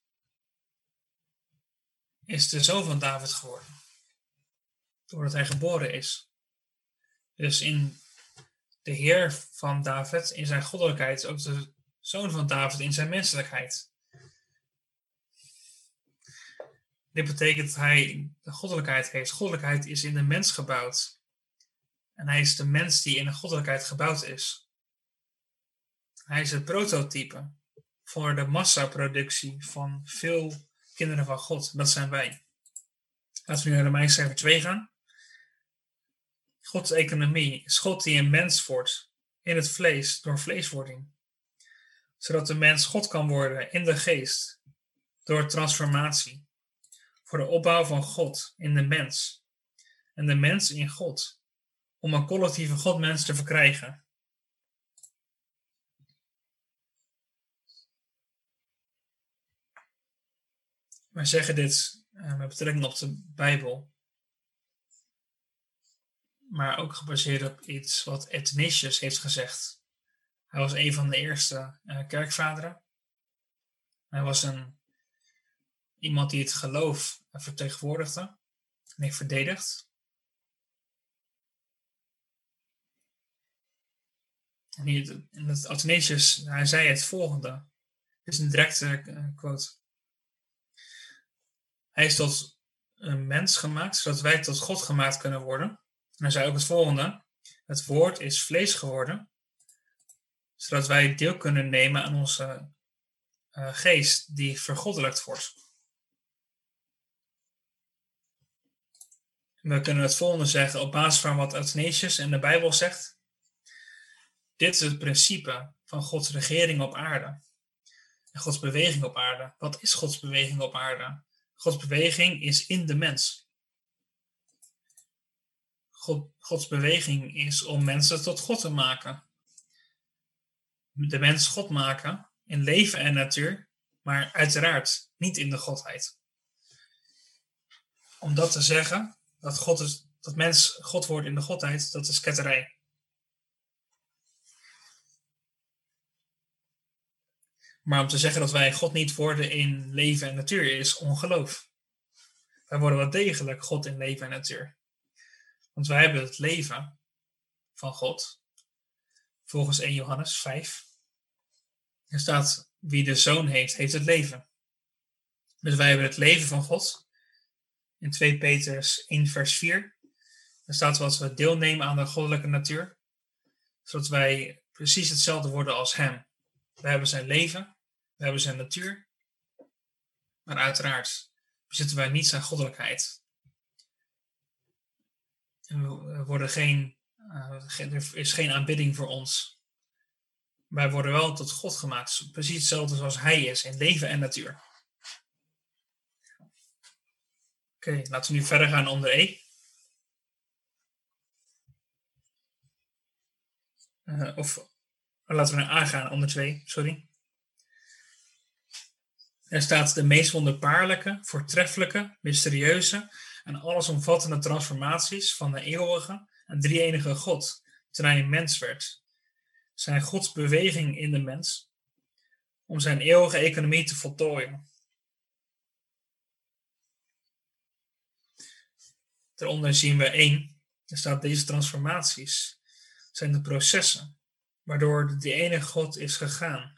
is de zoon van David geworden. Doordat hij geboren is. Dus in de Heer van David, in zijn goddelijkheid, is ook de zoon van David in zijn menselijkheid. Dit betekent dat hij de goddelijkheid heeft. Goddelijkheid is in de mens gebouwd. En hij is de mens die in de goddelijkheid gebouwd is. Hij is het prototype voor de massaproductie van veel kinderen van God. Dat zijn wij. Laten we nu naar Romeinen 2 gaan. Gods economie is God die een mens wordt in het vlees door vleeswording. Zodat de mens God kan worden in de geest door transformatie. Voor de opbouw van God in de mens. En de mens in God. Om een collectieve Godmens te verkrijgen. Wij zeggen dit met betrekking op de Bijbel, maar ook gebaseerd op iets wat Athanasius heeft gezegd. Hij was een van de eerste kerkvaderen. Hij was iemand die het geloof vertegenwoordigde en heeft verdedigd. En het Athanasius, hij zei het volgende. Dit is een directe quote. Hij is tot een mens gemaakt, zodat wij tot God gemaakt kunnen worden. En hij zei ook het volgende. Het woord is vlees geworden, zodat wij deel kunnen nemen aan onze geest die vergoddelijkt wordt. We kunnen het volgende zeggen op basis van wat Athanasius in de Bijbel zegt. Dit is het principe van Gods regering op aarde. En Gods beweging op aarde. Wat is Gods beweging op aarde? Gods beweging is in de mens. Gods beweging is om mensen tot God te maken. De mens God maken in leven en natuur, maar uiteraard niet in de Godheid. Om dat te zeggen, dat mens God wordt in de Godheid, dat is ketterij. Maar om te zeggen dat wij God niet worden in leven en natuur is ongeloof. Wij worden wel degelijk God in leven en natuur. Want wij hebben het leven van God. Volgens 1 Johannes 5. Er staat, wie de Zoon heeft, heeft het leven. Dus wij hebben het leven van God. In 2 Petrus 1 vers 4. Er staat wat we deelnemen aan de goddelijke natuur. Zodat wij precies hetzelfde worden als hem. We hebben zijn leven. We hebben zijn natuur. Maar uiteraard bezitten wij niet zijn goddelijkheid. Er is geen aanbidding voor ons. Wij worden wel tot God gemaakt. Precies hetzelfde zoals hij is in leven en natuur. Oké, laten we nu verder gaan onder E. Of laten we naar A gaan onder 2, sorry. Er staat de meest wonderbaarlijke, voortreffelijke, mysterieuze en allesomvattende transformaties van de eeuwige en drie-enige God, toen hij een mens werd. Zijn Gods beweging in de mens, om zijn eeuwige economie te voltooien. Daaronder zien we 1, er staat deze transformaties zijn de processen, waardoor de enige God is gegaan.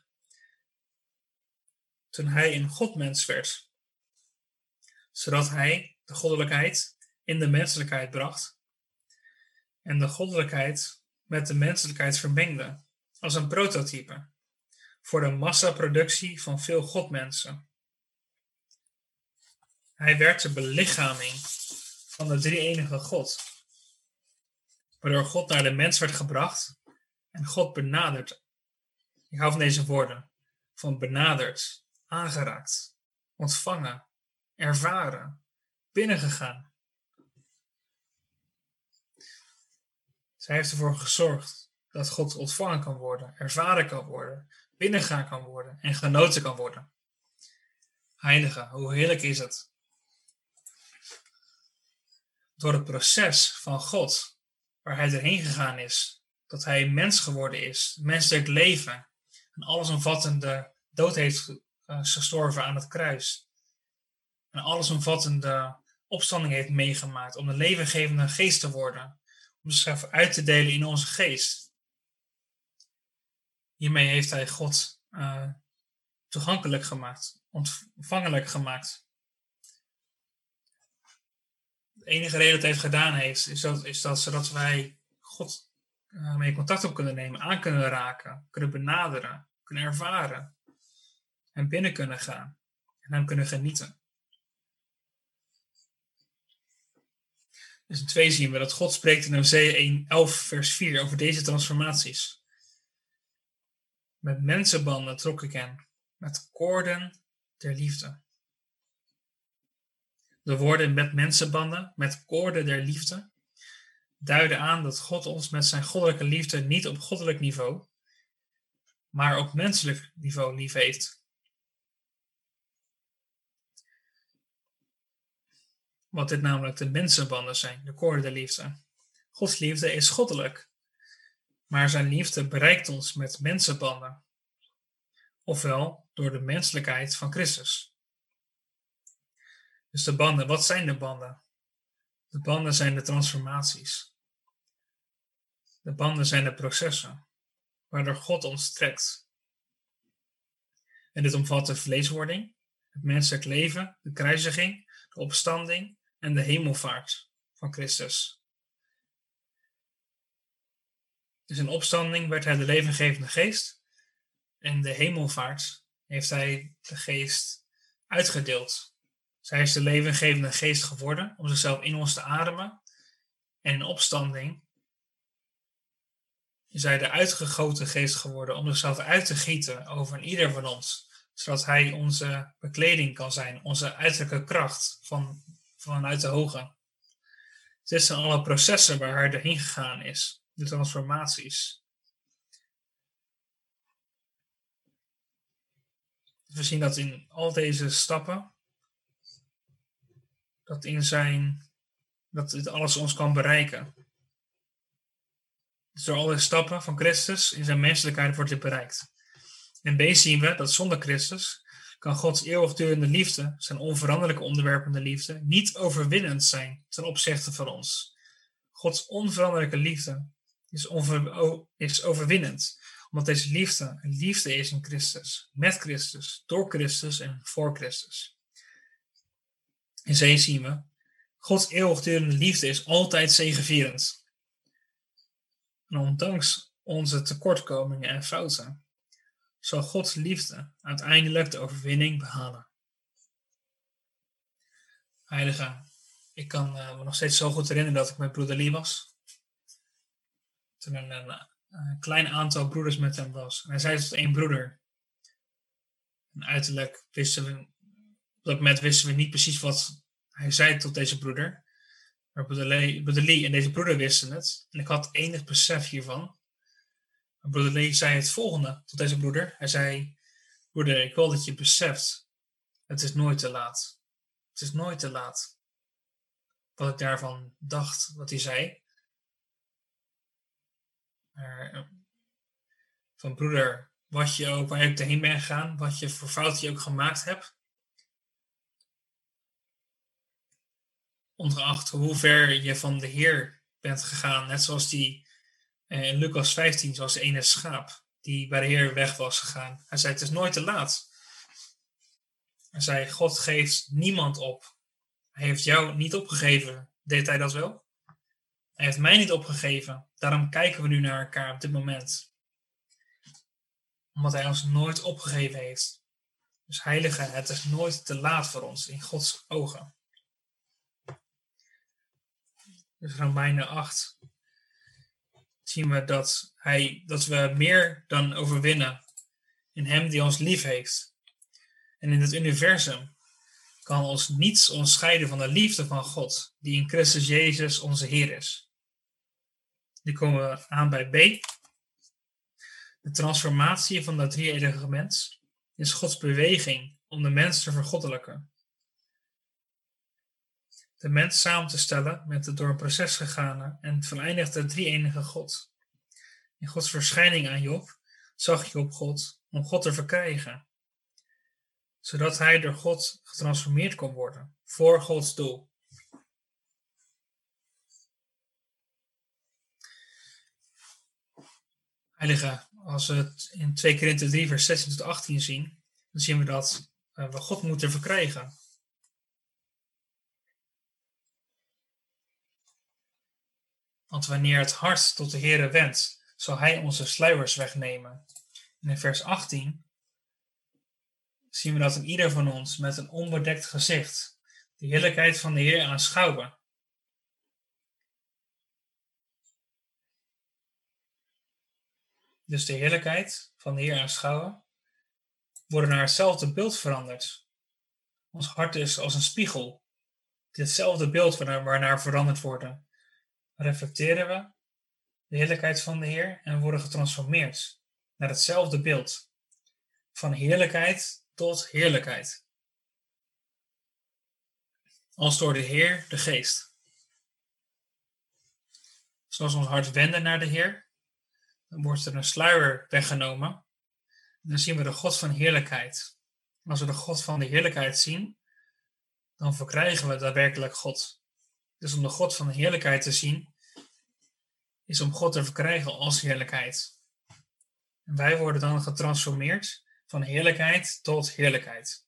Toen hij een Godmens werd, zodat hij de goddelijkheid in de menselijkheid bracht en de goddelijkheid met de menselijkheid vermengde, als een prototype, voor de massaproductie van veel Godmensen. Hij werd de belichaming van de drie-enige God, waardoor God naar de mens werd gebracht en God benaderd. Ik hou van deze woorden, van benaderd, aangeraakt, ontvangen, ervaren, binnengegaan. Zij heeft ervoor gezorgd dat God ontvangen kan worden, ervaren kan worden, binnengaan kan worden en genoten kan worden. Heilige, hoe heerlijk is het? Door het proces van God, waar hij erheen gegaan is, dat hij mens geworden is, menselijk leven, een allesomvattende dood heeft gestorven aan het kruis, een allesomvattende opstanding heeft meegemaakt om de levengevende geest te worden, om zichzelf uit te delen in onze geest. Hiermee heeft hij God toegankelijk gemaakt, ontvangelijk gemaakt. De enige reden dat hij het gedaan heeft, is dat zodat wij God mee contact op kunnen nemen, aan kunnen raken, kunnen benaderen, kunnen ervaren, hem binnen kunnen gaan en hem kunnen genieten. Dus in 2 zien we dat God spreekt in Hosea 11 vers 4 over deze transformaties. Met mensenbanden trok ik hen, met koorden der liefde. De woorden met mensenbanden, met koorden der liefde, duiden aan dat God ons met zijn goddelijke liefde niet op goddelijk niveau, maar op menselijk niveau lief heeft. wat dit namelijk de mensenbanden zijn, de koorden der liefde. Gods liefde is goddelijk, maar zijn liefde bereikt ons met mensenbanden, ofwel door de menselijkheid van Christus. Dus de banden, wat zijn de banden? De banden zijn de transformaties. De banden zijn de processen, waardoor God ons trekt. En dit omvat de vleeswording, het menselijk leven, de kruisiging, de opstanding en de hemelvaart van Christus. Dus in opstanding werd hij de levengevende geest. En de hemelvaart heeft hij de geest uitgedeeld. Zij is de levengevende geest geworden om zichzelf in ons te ademen. En in opstanding is hij de uitgegoten geest geworden om zichzelf uit te gieten over ieder van ons. Zodat hij onze bekleding kan zijn, onze uiterlijke kracht vanuit de hoge. Dit zijn alle processen waar hij doorheen gegaan is, de transformaties. We zien dat in al deze stappen, dat dit alles ons kan bereiken. Dus door alle stappen van Christus in zijn menselijkheid wordt dit bereikt. In B zien we dat zonder Christus kan Gods eeuwigdurende liefde, zijn onveranderlijke onderwerpende liefde, niet overwinnend zijn ten opzichte van ons. Gods onveranderlijke liefde is overwinnend, omdat deze liefde een liefde is in Christus, met Christus, door Christus en voor Christus. In C zien we, Gods eeuwigdurende liefde is altijd zegevierend. En ondanks onze tekortkomingen en fouten, zal Gods liefde uiteindelijk de overwinning behalen. Heilige, ik kan me nog steeds zo goed herinneren dat ik met broeder Lee was. Toen een klein aantal broeders met hem was. En hij zei tot één broeder. En uiterlijk op dat moment wisten we niet precies wat hij zei tot deze broeder. Maar broeder Lee en deze broeder wisten het. En ik had enig besef hiervan. Maar broeder Lee zei het volgende tot deze broeder. Hij zei, broeder, ik wil dat je beseft, het is nooit te laat. Het is nooit te laat. Wat ik daarvan dacht, wat hij zei. Maar, van broeder, waar je ook heen bent gegaan, wat je voor fouten je ook gemaakt hebt. Ongeacht hoe ver je van de Heer bent gegaan, net zoals die in Lucas 15, zoals de ene schaap die bij de Heer weg was gegaan. Hij zei, het is nooit te laat. Hij zei, God geeft niemand op. Hij heeft jou niet opgegeven. Deed hij dat wel? Hij heeft mij niet opgegeven. Daarom kijken we nu naar elkaar op dit moment. Omdat hij ons nooit opgegeven heeft. Dus heilige, het is nooit te laat voor ons in Gods ogen. Dus Romeinen 8 zien we dat we meer dan overwinnen in hem die ons lief heeft. En in het universum kan ons niets ons scheiden van de liefde van God, die in Christus Jezus onze Heer is. Nu komen we aan bij B. De transformatie van de drie-enige mens is Gods beweging om de mens te vergoddelijken. De mens samen te stellen met de door een proces gegane en voleindigde drie-enige God. In Gods verschijning aan Job zag Job God om God te verkrijgen, zodat hij door God getransformeerd kon worden voor Gods doel. Heilige, als we het in 2 Korinthe 3 vers 16 tot 18 zien, dan zien we dat we God moeten verkrijgen. Want wanneer het hart tot de Heere wendt, zal hij onze sluiers wegnemen. En in vers 18 zien we dat in ieder van ons met een onbedekt gezicht de heerlijkheid van de Heer aanschouwen. Dus de heerlijkheid van de Heer aanschouwen, worden naar hetzelfde beeld veranderd. Ons hart is als een spiegel, ditzelfde beeld waarnaar veranderd worden. Reflecteren we de heerlijkheid van de Heer en worden getransformeerd naar hetzelfde beeld. Van heerlijkheid tot heerlijkheid. als door de Heer, de Geest. Zoals ons hart wenden naar de Heer, dan wordt er een sluier weggenomen. En dan zien we de God van heerlijkheid. En als we de God van de heerlijkheid zien, dan verkrijgen we daadwerkelijk God. Dus om de God van de heerlijkheid te zien, is om God te verkrijgen als heerlijkheid. En wij worden dan getransformeerd van heerlijkheid tot heerlijkheid.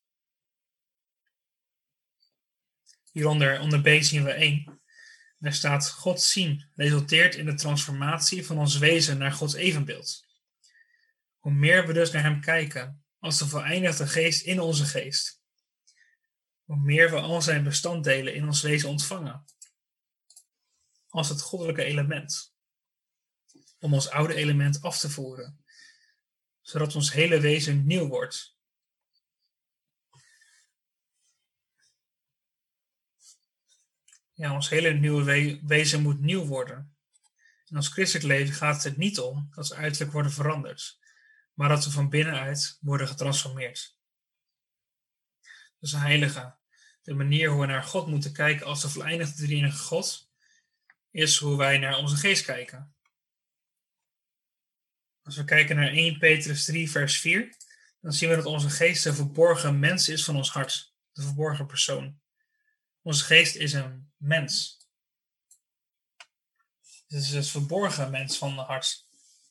Hieronder, onder B zien we 1. Daar staat: God zien resulteert in de transformatie van ons wezen naar Gods evenbeeld. Hoe meer we dus naar hem kijken, als de voleindigde geest in onze geest, hoe meer we al zijn bestanddelen in ons wezen ontvangen. Als het goddelijke element. Om ons oude element af te voeren, zodat ons hele wezen nieuw wordt. Ja, ons hele nieuwe wezen moet nieuw worden. In ons christelijk leven gaat het niet om dat we uiterlijk worden veranderd, maar dat we van binnenuit worden getransformeerd. Dus heilige, de manier hoe we naar God moeten kijken als de voleindigde drieënige God, is hoe wij naar onze geest kijken. Als we kijken naar 1 Petrus 3 vers 4, dan zien we dat onze geest de verborgen mens is van ons hart, de verborgen persoon. Onze geest is een mens. Het is het verborgen mens van het hart.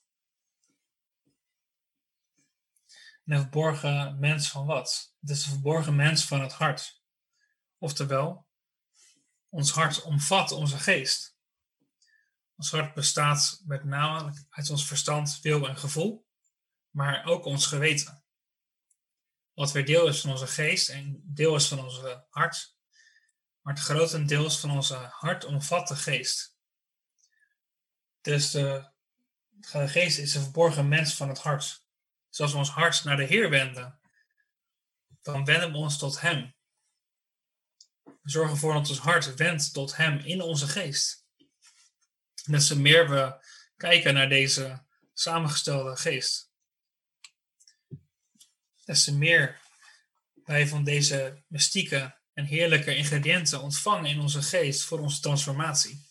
En de verborgen mens van wat? Het is de verborgen mens van het hart. Oftewel, ons hart omvat onze geest. Ons hart bestaat met name uit ons verstand, wil en gevoel, maar ook ons geweten. Wat weer deel is van onze geest en deel is van onze hart, maar het grotendeels van onze hart omvat de geest. Dus de geest is de verborgen mens van het hart. Dus als we ons hart naar de Heer wenden, dan wenden we ons tot hem. We zorgen ervoor dat ons hart wendt tot hem in onze geest. En des te meer we kijken naar deze samengestelde geest, des te meer wij van deze mystieke en heerlijke ingrediënten ontvangen in onze geest voor onze transformatie.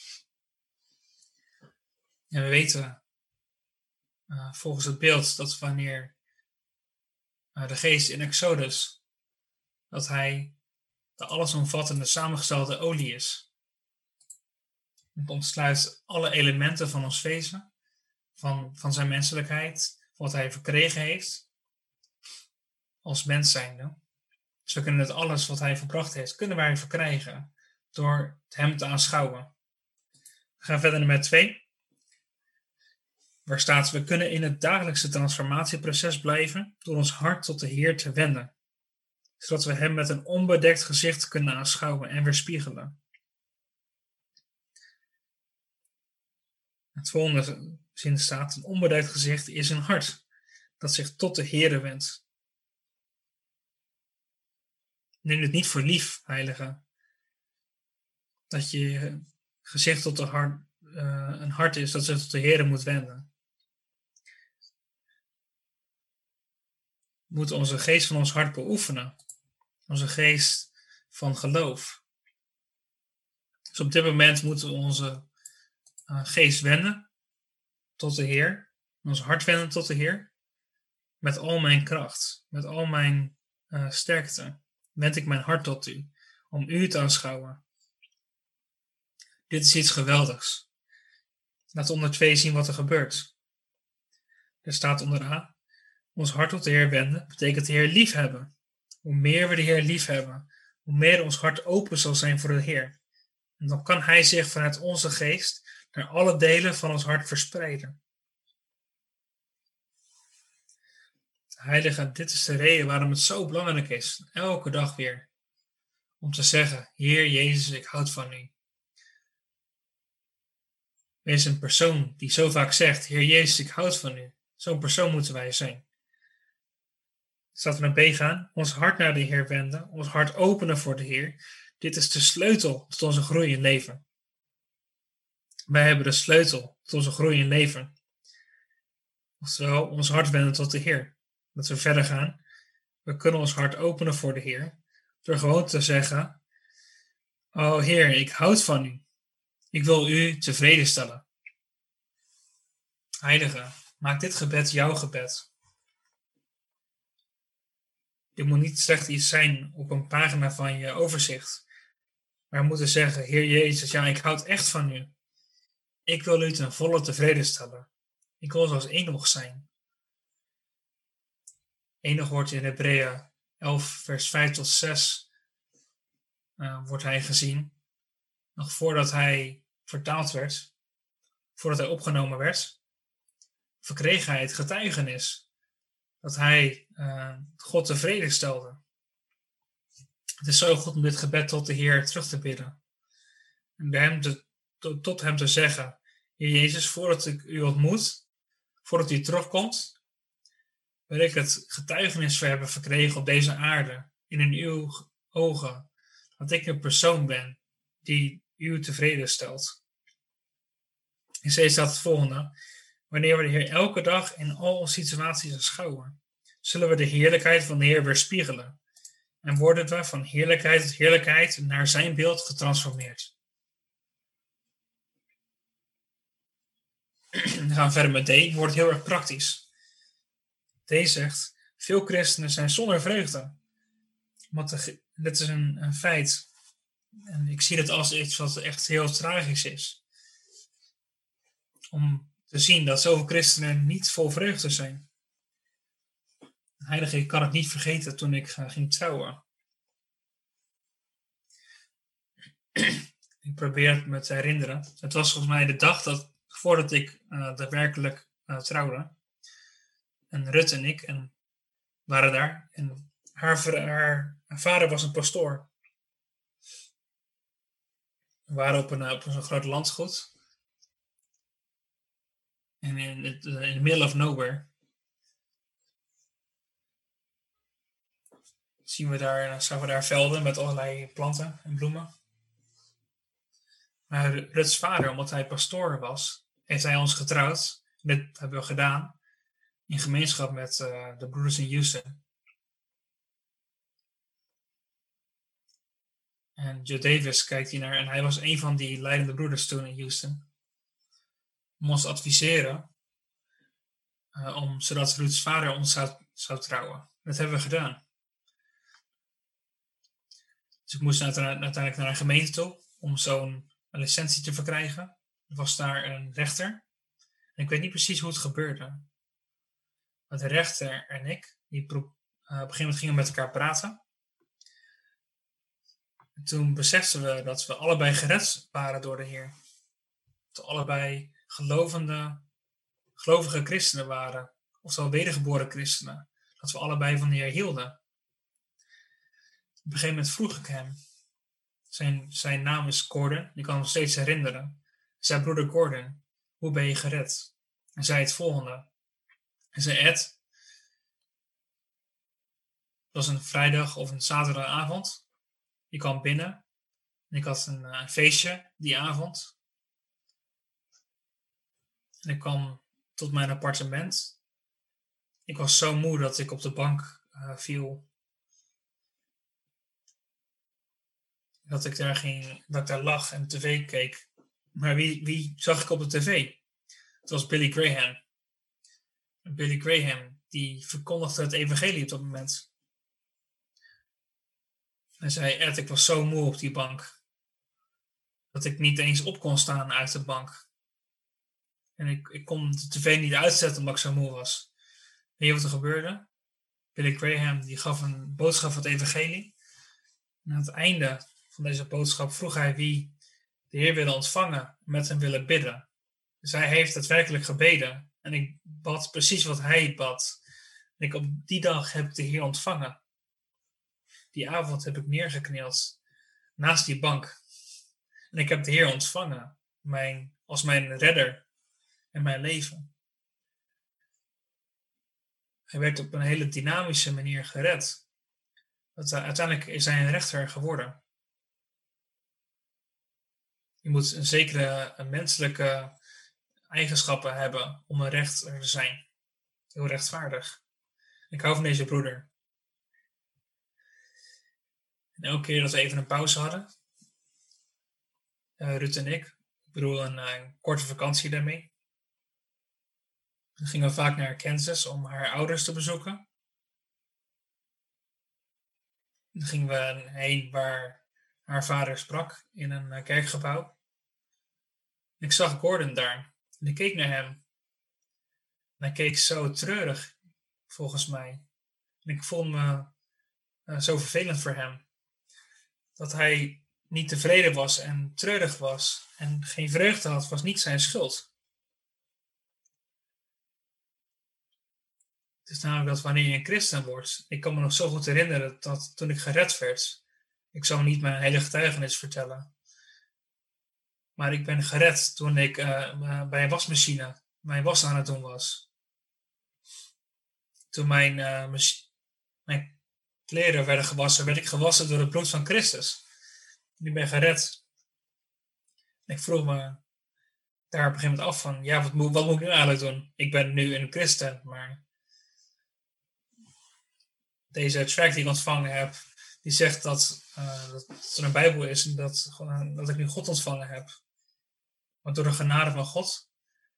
En we weten volgens het beeld dat wanneer de geest in Exodus, dat hij de allesomvattende samengestelde olie is. Het ontsluit alle elementen van ons wezen, van zijn menselijkheid, wat hij verkregen heeft als mens zijnde. Dus we kunnen het alles wat hij verbracht heeft, kunnen wij verkrijgen door hem te aanschouwen. We gaan verder naar 2. Waar staat: we kunnen in het dagelijkse transformatieproces blijven door ons hart tot de Heer te wenden, zodat we hem met een onbedekt gezicht kunnen aanschouwen en weerspiegelen. Het volgende zin staat: een onbedekt gezicht is een hart dat zich tot de Heere wendt. Neem het niet voor lief, heilige, dat je gezicht tot een hart is dat zich tot de Heere moet wenden. We moeten onze geest van ons hart beoefenen. Onze geest van geloof. Dus op dit moment moeten we onze geest wenden tot de Heer. Ons hart wenden tot de Heer. Met al mijn kracht. Met al mijn sterkte. Wend ik mijn hart tot u. Om u te aanschouwen. Dit is iets geweldigs. Laten we onder 2 zien wat er gebeurt. Er staat onder A: ons hart tot de Heer wenden betekent de Heer liefhebben. Hoe meer we de Heer liefhebben, hoe meer ons hart open zal zijn voor de Heer. En dan kan hij zich vanuit onze geest naar alle delen van ons hart verspreiden. Heilige, dit is de reden waarom het zo belangrijk is, elke dag weer, om te zeggen: Heer Jezus, ik houd van u. Wees een persoon die zo vaak zegt: Heer Jezus, ik houd van u. Zo'n persoon moeten wij zijn. Dus laten we naar B gaan. Ons hart naar de Heer wenden. Ons hart openen voor de Heer. Dit is de sleutel tot onze groei in leven. Wij hebben de sleutel tot onze groei in leven. Oftewel, ons hart wenden tot de Heer. Dat we verder gaan. We kunnen ons hart openen voor de Heer. Door gewoon te zeggen: O Heer, ik houd van u. Ik wil u tevreden stellen. Heilige, maak dit gebed jouw gebed. Dit moet niet slechts iets zijn op een pagina van je overzicht. Maar we moeten zeggen, Heer Jezus, ja, ik houd echt van u. Ik wil u ten volle tevreden stellen. Ik wil zoals Enoch zijn. Enoch wordt in Hebreeën 11 vers 5 tot 6 wordt hij gezien. Nog voordat hij vertaald werd, voordat hij opgenomen werd, verkreeg hij het getuigenis dat hij God tevreden stelde. Het is zo goed om dit gebed tot de Heer terug te bidden. En bij hem tot hem te zeggen, Heer Jezus, voordat ik u ontmoet, voordat u terugkomt, wil ik het getuigenis voor hebben verkregen op deze aarde, in uw ogen, dat ik een persoon ben die u tevreden stelt. En steeds staat het volgende, wanneer we de Heer elke dag in al onze situaties aanschouwen, zullen we de heerlijkheid van de Heer weerspiegelen en worden we van heerlijkheid tot heerlijkheid naar zijn beeld getransformeerd. We gaan verder met D, wordt heel erg praktisch. D zegt, veel christenen zijn zonder vreugde. Dit is een feit. En ik zie het als iets wat echt heel tragisch is. Om te zien dat zoveel christenen niet vol vreugde zijn. Heilige, ik kan het niet vergeten toen ik ging trouwen. Ik probeer het me te herinneren. Het was volgens mij de dag voordat ik daadwerkelijk trouwde. En Rut en ik waren daar. En haar vader was een pastoor. We waren op zo'n groot landgoed. En in the middle of nowhere zagen we daar velden met allerlei planten en bloemen. Maar Ruts vader, omdat hij pastoor was, heeft hij ons getrouwd. Dit hebben we gedaan in gemeenschap met de broeders in Houston. En Joe Davis kijkt hier naar en hij was een van die leidende broeders toen in Houston. Om ons te adviseren, zodat Ruths vader ons zou trouwen. Dat hebben we gedaan. Dus ik moest uiteindelijk naar een gemeente toe om zo'n licentie te verkrijgen. Er was daar een rechter. En ik weet niet precies hoe het gebeurde. Maar de rechter en ik, op een gegeven moment gingen we met elkaar praten. En toen beseften we dat we allebei gered waren door de Heer. Dat we allebei gelovige christenen waren. Oftewel wedergeboren christenen. Dat we allebei van de Heer hielden. Op een gegeven moment vroeg ik hem. Zijn naam is Gordon. Ik kan hem nog steeds herinneren. Ik zei, broeder Gordon, hoe ben je gered? Hij zei het volgende. Hij zei, Ed, het was een vrijdag of een zaterdagavond. Ik kwam binnen. En ik had een feestje die avond. En ik kwam tot mijn appartement. Ik was zo moe dat ik op de bank viel. Dat ik daar lag en tv keek. Maar wie zag ik op de tv? Het was Billy Graham. En Billy Graham, die verkondigde het evangelie op dat moment. Hij zei, Ed, ik was zo moe op die bank. Dat ik niet eens op kon staan uit de bank. En ik kon de tv niet uitzetten omdat ik zo moe was. Weet je wat er gebeurde? Billy Graham die gaf een boodschap van het evangelie. En aan het einde van deze boodschap vroeg hij wie de Heer wilde ontvangen, met hem willen bidden. Dus hij heeft daadwerkelijk gebeden. En ik bad precies wat hij bad. En op die dag heb ik de Heer ontvangen. Die avond heb ik neergeknield naast die bank. En ik heb de Heer ontvangen als mijn redder in mijn leven. Hij werd op een hele dynamische manier gered. Uiteindelijk is hij een rechter geworden. Je moet een zekere menselijke eigenschappen hebben om een rechter te zijn. Heel rechtvaardig. Ik hou van deze broeder. En elke keer dat we even een pauze hadden, Ruud en ik. Ik bedoel, een korte vakantie daarmee. Dan gingen we vaak naar Kansas om haar ouders te bezoeken. Dan gingen we heen waar haar vader sprak in een kerkgebouw. Ik zag Gordon daar en ik keek naar hem. En hij keek zo treurig, volgens mij. En ik voelde me zo vervelend voor hem. Dat hij niet tevreden was en treurig was en geen vreugde had, was niet zijn schuld. Het is namelijk dat wanneer je een christen wordt, ik kan me nog zo goed herinneren dat toen ik gered werd, ik zal niet mijn hele getuigenis vertellen, maar ik ben gered toen ik bij een wasmachine mijn was aan het doen was. Toen mijn kleren werden gewassen, werd ik gewassen door het bloed van Christus. Ik ben gered. Ik vroeg me daar op een gegeven moment af van, ja, wat moet ik nu eigenlijk doen? Ik ben nu een christen, maar deze track die ik ontvangen heb, die zegt dat er een Bijbel is en dat ik nu God ontvangen heb. Maar door de genade van God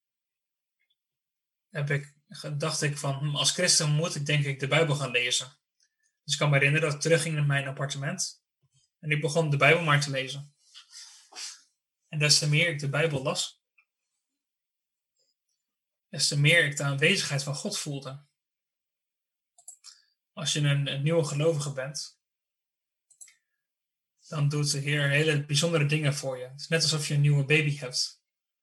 dacht ik van, als christen moet ik denk ik de Bijbel gaan lezen. Dus ik kan me herinneren dat ik terugging naar mijn appartement en ik begon de Bijbel maar te lezen. En des te meer ik de Bijbel las, des te meer ik de aanwezigheid van God voelde. Als je een nieuwe gelovige bent, dan doet de Heer hele bijzondere dingen voor je. Het is net alsof je een nieuwe baby hebt.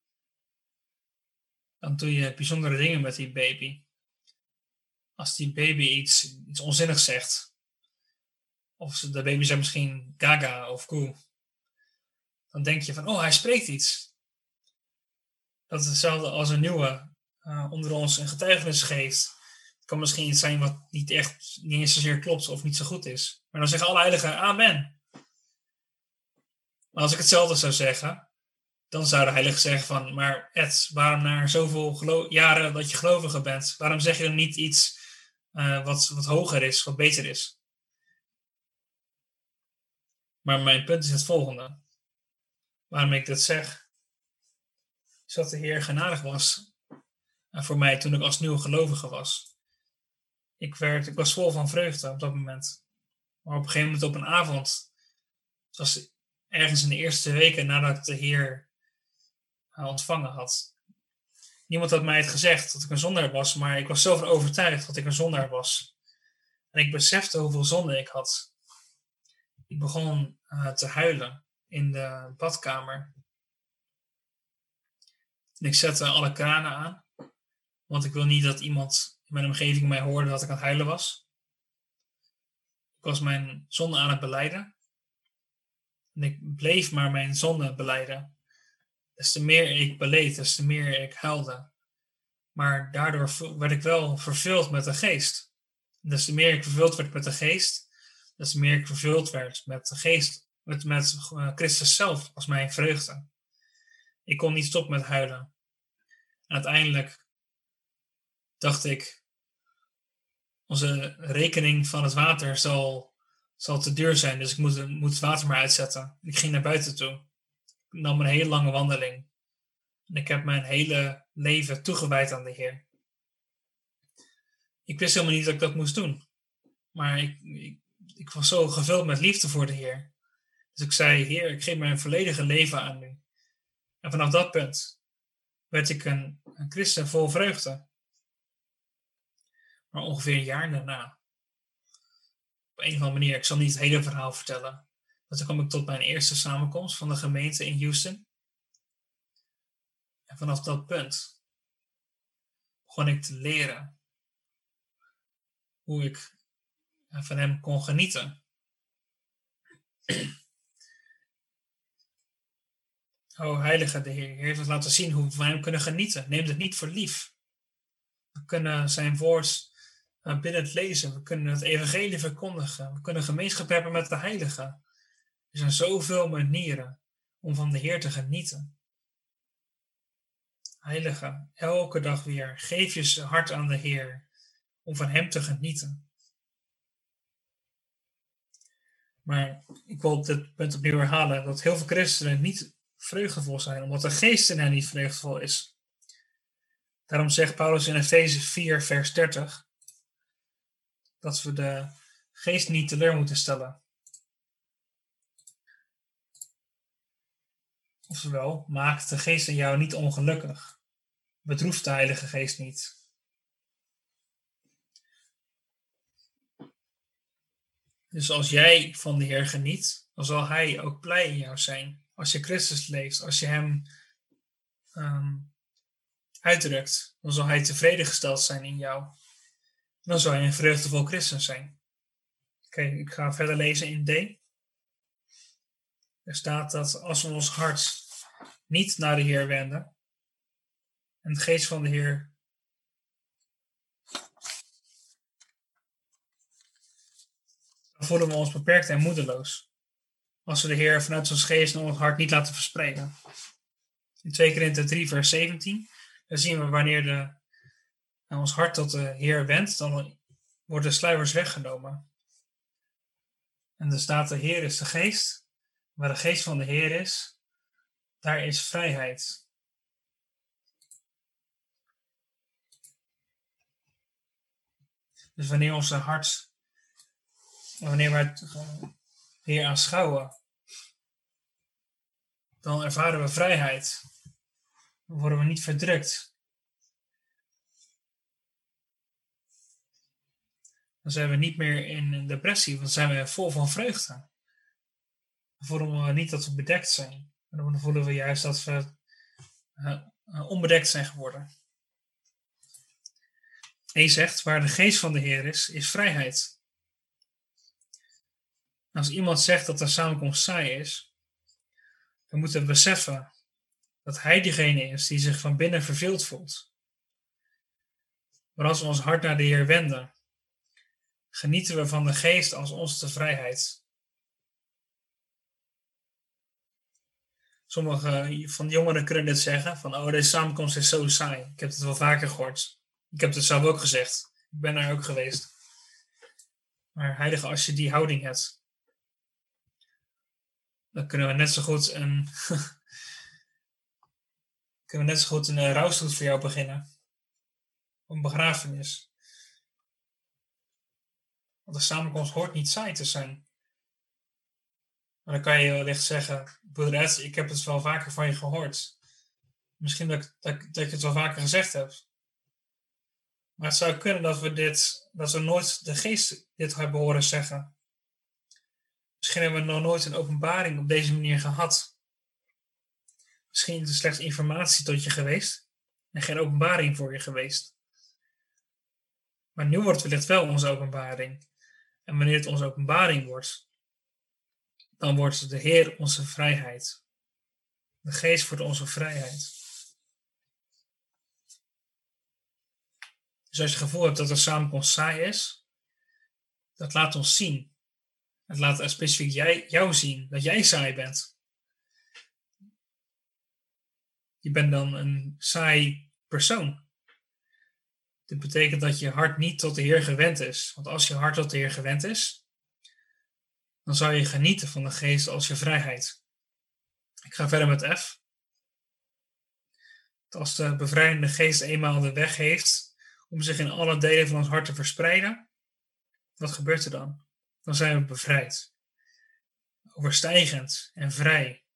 Dan doe je bijzondere dingen met die baby. Als die baby iets onzinnigs zegt, of de baby zegt misschien gaga of koe, dan denk je van, oh, hij spreekt iets. Dat is hetzelfde als een nieuwe onder ons een getuigenis geeft. Het kan misschien iets zijn wat niet eens zozeer klopt of niet zo goed is. Maar dan zeggen alle heiligen amen. Maar als ik hetzelfde zou zeggen, dan zou de heilige zeggen van, maar Ed, waarom na zoveel jaren dat je gelovige bent, waarom zeg je dan niet iets wat hoger is, wat beter is? Maar mijn punt is het volgende. Waarom ik dit zeg, is dat de Heer genadig was voor mij toen ik als nieuwe gelovige was. Ik was vol van vreugde op dat moment. Maar op een gegeven moment op een avond, het was ergens in de eerste weken nadat ik de Heer ontvangen had. Niemand had mij het gezegd dat ik een zondaar was, maar ik was zo van overtuigd dat ik een zondaar was. En ik besefte hoeveel zonde ik had. Ik begon te huilen in de badkamer. En ik zette alle kranen aan, want ik wil niet dat iemand in mijn omgeving mij hoorde dat ik aan het huilen was. Ik was mijn zonde aan het belijden. En ik bleef maar mijn zonde belijden. Des te meer ik beleed, des te meer ik huilde. Maar daardoor werd ik wel vervuld met de geest. En des te meer ik vervuld werd met de geest, des te meer ik vervuld werd met de geest, met Christus zelf als mijn vreugde. Ik kon niet stoppen met huilen. En uiteindelijk dacht ik, onze rekening van het water zal te duur zijn, dus ik moet het water maar uitzetten. Ik ging naar buiten toe. Ik nam een hele lange wandeling. En ik heb mijn hele leven toegewijd aan de Heer. Ik wist helemaal niet dat ik dat moest doen. Maar ik was zo gevuld met liefde voor de Heer. Dus ik zei, Heer, ik geef mijn volledige leven aan u. En vanaf dat punt werd ik een christen vol vreugde. Maar ongeveer een jaar daarna, op een of andere manier, ik zal niet het hele verhaal vertellen, maar toen kwam ik tot mijn eerste samenkomst van de gemeente in Houston. En vanaf dat punt begon ik te leren hoe ik van hem kon genieten. O Heilige, de Heer heeft ons laten zien hoe we van hem kunnen genieten. Neem het niet voor lief. We kunnen zijn woord binnen het lezen. We kunnen het evangelie verkondigen. We kunnen gemeenschap hebben met de heiligen. Er zijn zoveel manieren om van de Heer te genieten. Heilige, elke dag weer, geef je hart aan de Heer om van hem te genieten. Maar ik wil op dit punt opnieuw herhalen dat heel veel christenen niet vreugdevol zijn, omdat de geest in hen niet vreugdevol is. Daarom zegt Paulus in Efeze 4, vers 30, dat we de geest niet teleur moeten stellen. Oftewel, maak de geest in jou niet ongelukkig. Bedroef de Heilige Geest niet. Dus als jij van de Heer geniet, dan zal Hij ook blij in jou zijn. Als je Christus leeft, als je Hem uitdrukt, dan zal Hij tevreden gesteld zijn in jou. Dan zal je een vreugdevol christen zijn. Oké, ik ga verder lezen in D. Er staat dat als we ons hart niet naar de Heer wenden en de geest van de Heer dan voelen we ons beperkt en moedeloos. Als we de Heer vanuit ons geest en ons hart niet laten verspreiden. In 2 Korinther 3 vers 17, daar zien we wanneer ons hart tot de Heer wendt, dan worden de sluiers weggenomen. En er staat de Heer is de geest, waar de geest van de Heer is, daar is vrijheid. Dus wanneer we het Heer aanschouwen, dan ervaren we vrijheid. Dan worden we niet verdrukt. Dan zijn we niet meer in een depressie, want dan zijn we vol van vreugde. Dan voelen we niet dat we bedekt zijn. Dan voelen we juist dat we onbedekt zijn geworden. Hij zegt, waar de geest van de Heer is vrijheid. Als iemand zegt dat de samenkomst saai is, dan moeten we beseffen dat hij diegene is die zich van binnen verveeld voelt. Maar als we ons hart naar de Heer wenden, genieten we van de geest als onze vrijheid. Sommige van de jongeren kunnen dit zeggen, van deze samenkomst is zo saai. Ik heb het wel vaker gehoord. Ik heb het zelf ook gezegd. Ik ben daar ook geweest. Maar heilige, als je die houding hebt, dan kunnen we net zo goed een rouwstoet voor jou beginnen. Een begrafenis. Want de samenkomst hoort niet saai te zijn. Maar dan kan je wellicht zeggen, broeder Ed, ik heb het wel vaker van je gehoord. Misschien dat je het wel vaker gezegd hebt. Maar het zou kunnen dat we nooit de geest dit hebben horen zeggen. Misschien hebben we nog nooit een openbaring op deze manier gehad. Misschien is er slechts informatie tot je geweest en geen openbaring voor je geweest. Maar nu wordt het wellicht wel onze openbaring. En wanneer het onze openbaring wordt, dan wordt de Heer onze vrijheid. De geest wordt onze vrijheid. Dus als je het gevoel hebt dat de samenkomst saai is, dat laat ons zien. Het laat specifiek jou zien dat jij saai bent. Je bent dan een saai persoon. Dit betekent dat je hart niet tot de Heer gewend is. Want als je hart tot de Heer gewend is, dan zou je genieten van de geest als je vrijheid. Ik ga verder met F. Als de bevrijdende geest eenmaal de weg heeft om zich in alle delen van ons hart te verspreiden, wat gebeurt er dan? Dan zijn we bevrijd. Overstijgend en vrij.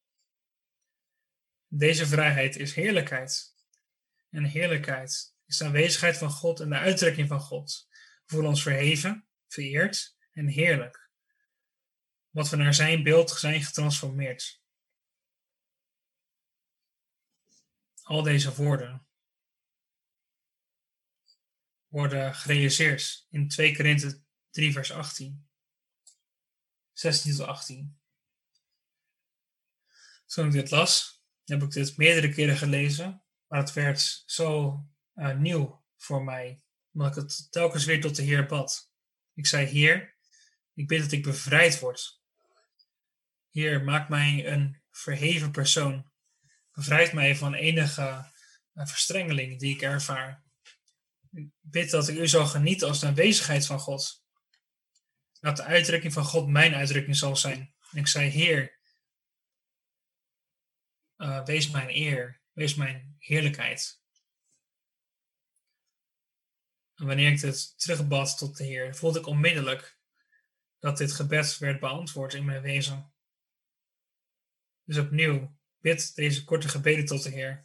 Deze vrijheid is heerlijkheid. En heerlijkheid is de aanwezigheid van God en de uitdrukking van God. We voelen ons verheven, vereerd en heerlijk. Wat we naar zijn beeld zijn getransformeerd. Al deze woorden worden gerealiseerd in 2 Korinther 3 vers 18. 16 tot 18. Toen ik dit las, heb ik dit meerdere keren gelezen, maar het werd zo nieuw voor mij, omdat ik het telkens weer tot de Heer bad. Ik zei, Heer, ik bid dat ik bevrijd word. Heer, maak mij een verheven persoon. Bevrijd mij van enige verstrengeling die ik ervaar. Ik bid dat ik u zal genieten als de aanwezigheid van God. Dat de uitdrukking van God mijn uitdrukking zal zijn. En ik zei, Heer, wees mijn eer, wees mijn heerlijkheid. En wanneer ik dit terugbad tot de Heer, voelde ik onmiddellijk dat dit gebed werd beantwoord in mijn wezen. Dus opnieuw, bid deze korte gebeden tot de Heer.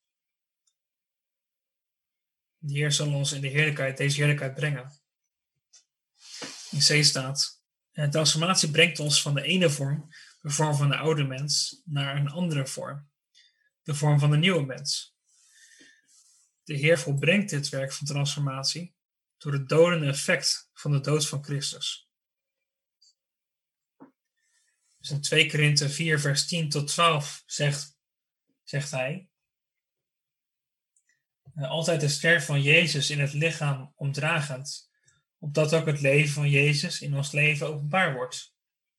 De Heer zal ons in deze heerlijkheid brengen. In C staat: de transformatie brengt ons van de ene vorm, de vorm van de oude mens, naar een andere vorm, de vorm van de nieuwe mens. De Heer volbrengt dit werk van transformatie door het dodende effect van de dood van Christus. Dus in 2 Korinthe 4 vers 10 tot 12 zegt hij: altijd de sterf van Jezus in het lichaam omdragend, opdat ook het leven van Jezus in ons leven openbaar wordt.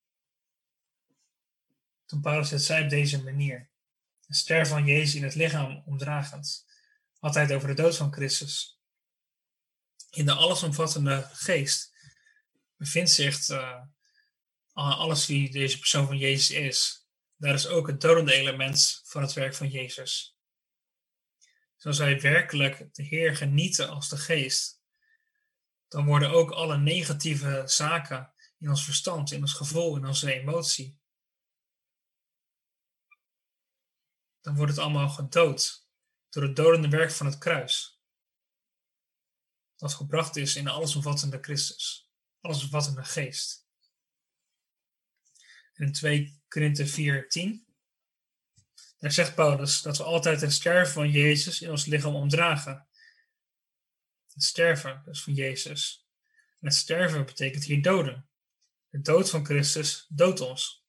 Toen Paulus het zei op deze manier, de sterf van Jezus in het lichaam omdragend, had hij het over de dood van Christus. In de allesomvattende geest bevindt zich alles wie deze persoon van Jezus is. Daar is ook het dodende element van het werk van Jezus. Zoals wij werkelijk de Heer genieten als de geest, dan worden ook alle negatieve zaken in ons verstand, in ons gevoel, in onze emotie, dan wordt het allemaal gedood door het dodende werk van het kruis. Dat gebracht is in de allesomvattende Christus, allesomvattende geest. En in 2 Korinthe 4:10, daar zegt Paulus dat we altijd het sterven van Jezus in ons lichaam omdragen. Het sterven dus van Jezus. En het sterven betekent hier doden. De dood van Christus doodt ons.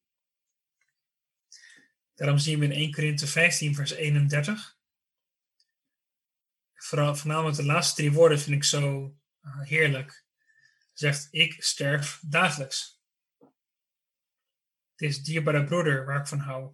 Daarom zien we in 1 Korinthe 15 vers 31. Voornamelijk de laatste 3 woorden vind ik zo heerlijk. Zegt: ik sterf dagelijks. Het is dierbare broeder waar ik van hou.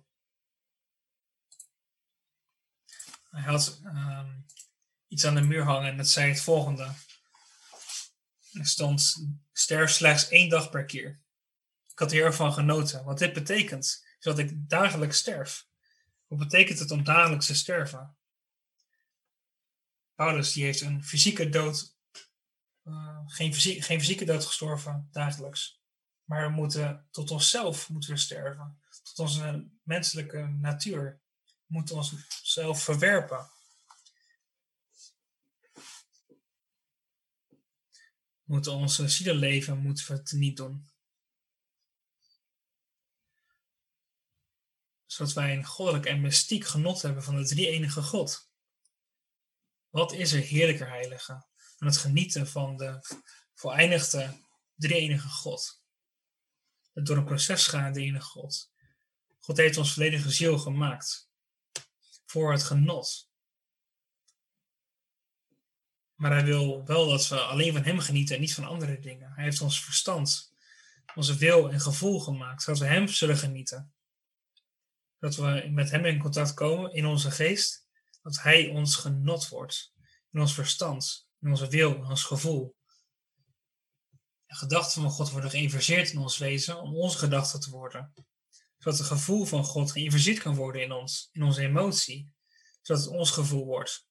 Hij had iets aan de muur hangen en dat zei het volgende. Er stond: sterf slechts 1 dag per keer. Ik had er heel erg van genoten. Wat dit betekent, is dat ik dagelijks sterf. Wat betekent het om dagelijks te sterven? Paulus die heeft een fysieke dood, geen fysieke dood gestorven dagelijks. Maar we moeten tot onszelf sterven. Tot onze menselijke natuur. We moeten onszelf verwerpen. We moeten onze zielenleven teniet doen. Zodat wij een goddelijk en mystiek genot hebben van de drie-enige God. Wat is er heerlijker, heilige, dan het genieten van de voleindigde drie-enige God. Het door een proces gaan drie-enige God. God heeft ons volledige ziel gemaakt. Voor het genot. Maar hij wil wel dat we alleen van hem genieten en niet van andere dingen. Hij heeft ons verstand, onze wil en gevoel gemaakt, zodat we hem zullen genieten. Dat we met hem in contact komen in onze geest, dat hij ons genot wordt. In ons verstand, in onze wil, in ons gevoel. De gedachten van God worden geïnverseerd in ons wezen om onze gedachten te worden. Zodat het gevoel van God geïnverseerd kan worden in ons, in onze emotie. Zodat het ons gevoel wordt.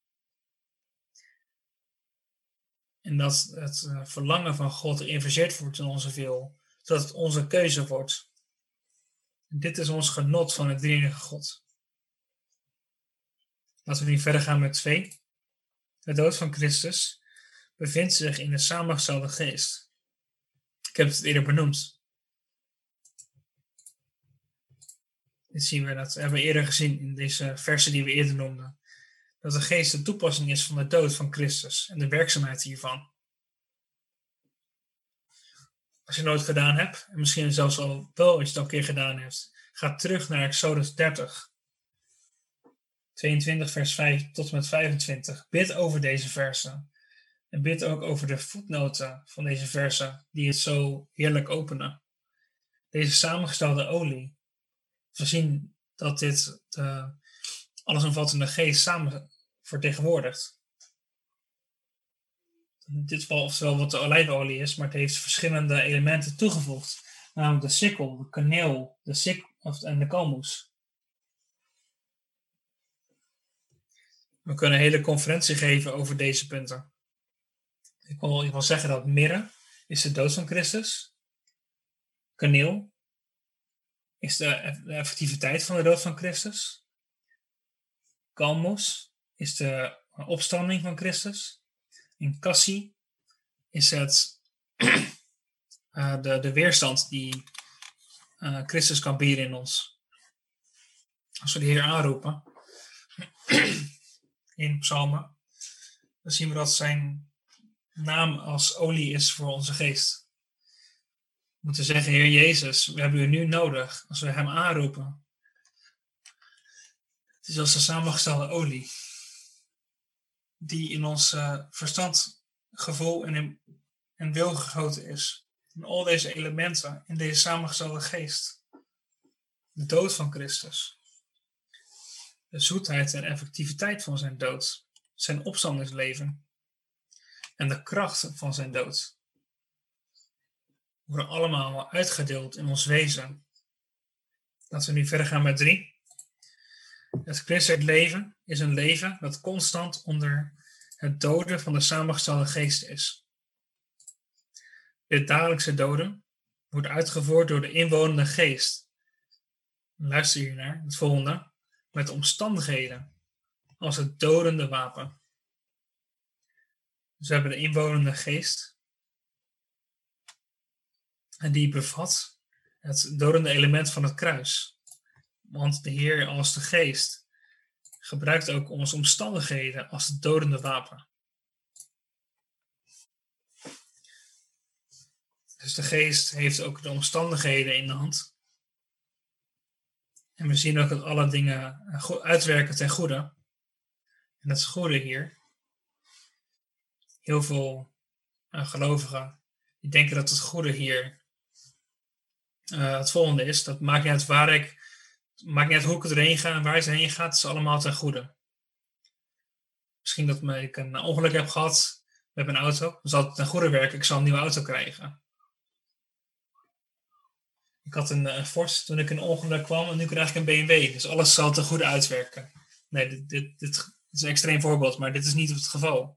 En dat het verlangen van God geïnverseerd wordt in onze wil. Zodat het onze keuze wordt. En dit is ons genot van het drie-enige God. Laten we nu verder gaan met 2. De dood van Christus bevindt zich in de samengestelde geest. Ik heb het eerder benoemd. Dit zien we, dat hebben we eerder gezien in deze versen die we eerder noemden. Dat de geest de toepassing is van de dood van Christus en de werkzaamheid hiervan. Als je het nooit gedaan hebt, en misschien zelfs al wel als je het al een keer gedaan hebt, ga terug naar Exodus 30. 22 vers 5 tot en met 25. Bid over deze versen. En bid ook over de voetnoten van deze versen, die het zo heerlijk openen. Deze samengestelde olie. We zien dat dit de allesomvattende geest samen vertegenwoordigt. In dit geval oftewel wat de olijfolie is, maar het heeft verschillende elementen toegevoegd. Namelijk de sikkel, de kaneel, en de kalmoes. We kunnen een hele conferentie geven over deze punten. Ik wil zeggen dat mirre is de dood van Christus. Kaneel is de effectiviteit van de dood van Christus. Kalmos is de opstanding van Christus. En cassie is het de weerstand die Christus kan bieden in ons. Als we de Heer aanroepen in psalmen, dan zien we dat zijn naam als olie is voor onze geest. We moeten zeggen, Heer Jezus, we hebben u nu nodig als we hem aanroepen. Het is als de samengestelde olie die in ons verstand, gevoel en wil gegoten is. En al deze elementen in deze samengestelde geest. De dood van Christus. De zoetheid en effectiviteit van zijn dood. Zijn opstandingsleven. En de krachten van zijn dood. Worden allemaal uitgedeeld in ons wezen. Laten we nu verder gaan met 3. Het christelijk leven is een leven dat constant onder het doden van de samengestelde geest is. Dit dagelijkse doden wordt uitgevoerd door de inwonende geest. Luister hier naar het volgende. Met omstandigheden als het dodende wapen. Dus we hebben de inwonende geest. En die bevat het dodende element van het kruis. Want de Heer als de geest gebruikt ook onze omstandigheden als het dodende wapen. Dus de geest heeft ook de omstandigheden in de hand. En we zien ook dat alle dingen uitwerken ten goede. En dat is goede hier. Heel veel gelovigen die denken dat het goede hier het volgende is. Dat maakt niet uit maakt niet uit hoe ik erheen ga en waar ik erheen ga. Het is allemaal ten goede. Misschien dat ik een ongeluk heb gehad met mijn auto. Dan zal het ten goede werken. Ik zal een nieuwe auto krijgen. Ik had een Ford toen ik in een ongeluk kwam en nu krijg ik een BMW. Dus alles zal ten goede uitwerken. Nee, dit is een extreem voorbeeld, maar dit is niet het geval.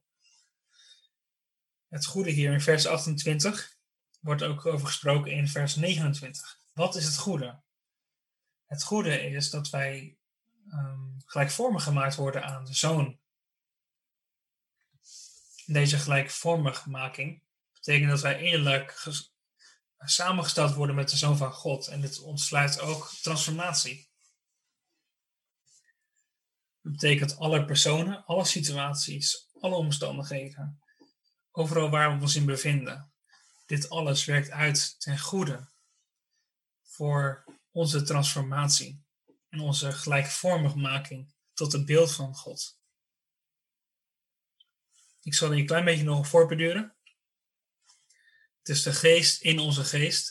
Het goede hier in vers 28 wordt ook over gesproken in vers 29. Wat is het goede? Het goede is dat wij gelijkvormig gemaakt worden aan de Zoon. Deze gelijkvormigmaking betekent dat wij innerlijk samengesteld worden met de Zoon van God. En dit ontsluit ook transformatie. Dat betekent alle personen, alle situaties, alle omstandigheden. Overal waar we ons in bevinden. Dit alles werkt uit ten goede. Voor onze transformatie. En onze gelijkvormigmaking tot het beeld van God. Ik zal hier een klein beetje nog voorbeduren. Het is de geest in onze geest.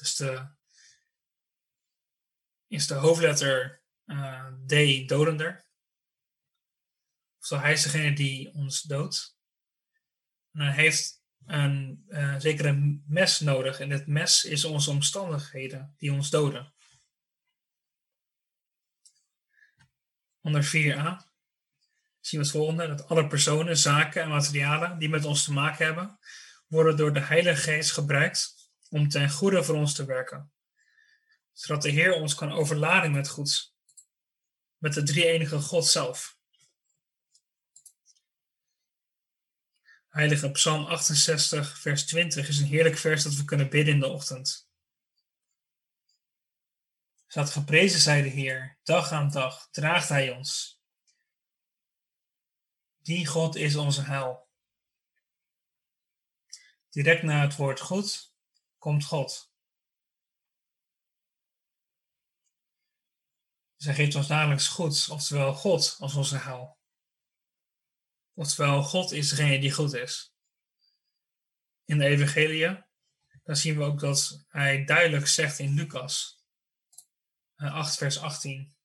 Is de hoofdletter D dodender. Oftewel, hij is degene die ons doodt. En hij heeft een zekere mes nodig. En dit mes is onze omstandigheden die ons doden. Onder 4a zien we het volgende. Dat alle personen, zaken en materialen die met ons te maken hebben, worden door de Heilige Geest gebruikt om ten goede voor ons te werken. Zodat de Heer ons kan overladen met goeds. Met de drie-enige God zelf. Heilige Psalm 68 vers 20 is een heerlijk vers dat we kunnen bidden in de ochtend. Staat geprezen zij de Heer, dag aan dag draagt hij ons. Die God is onze heil. Direct na het woord goed komt God. Zij geeft ons dagelijks goed, oftewel God als onze heil. Oftewel, God is degene die goed is. In de Evangelie, daar zien we ook dat hij duidelijk zegt in Lucas 8 vers 18.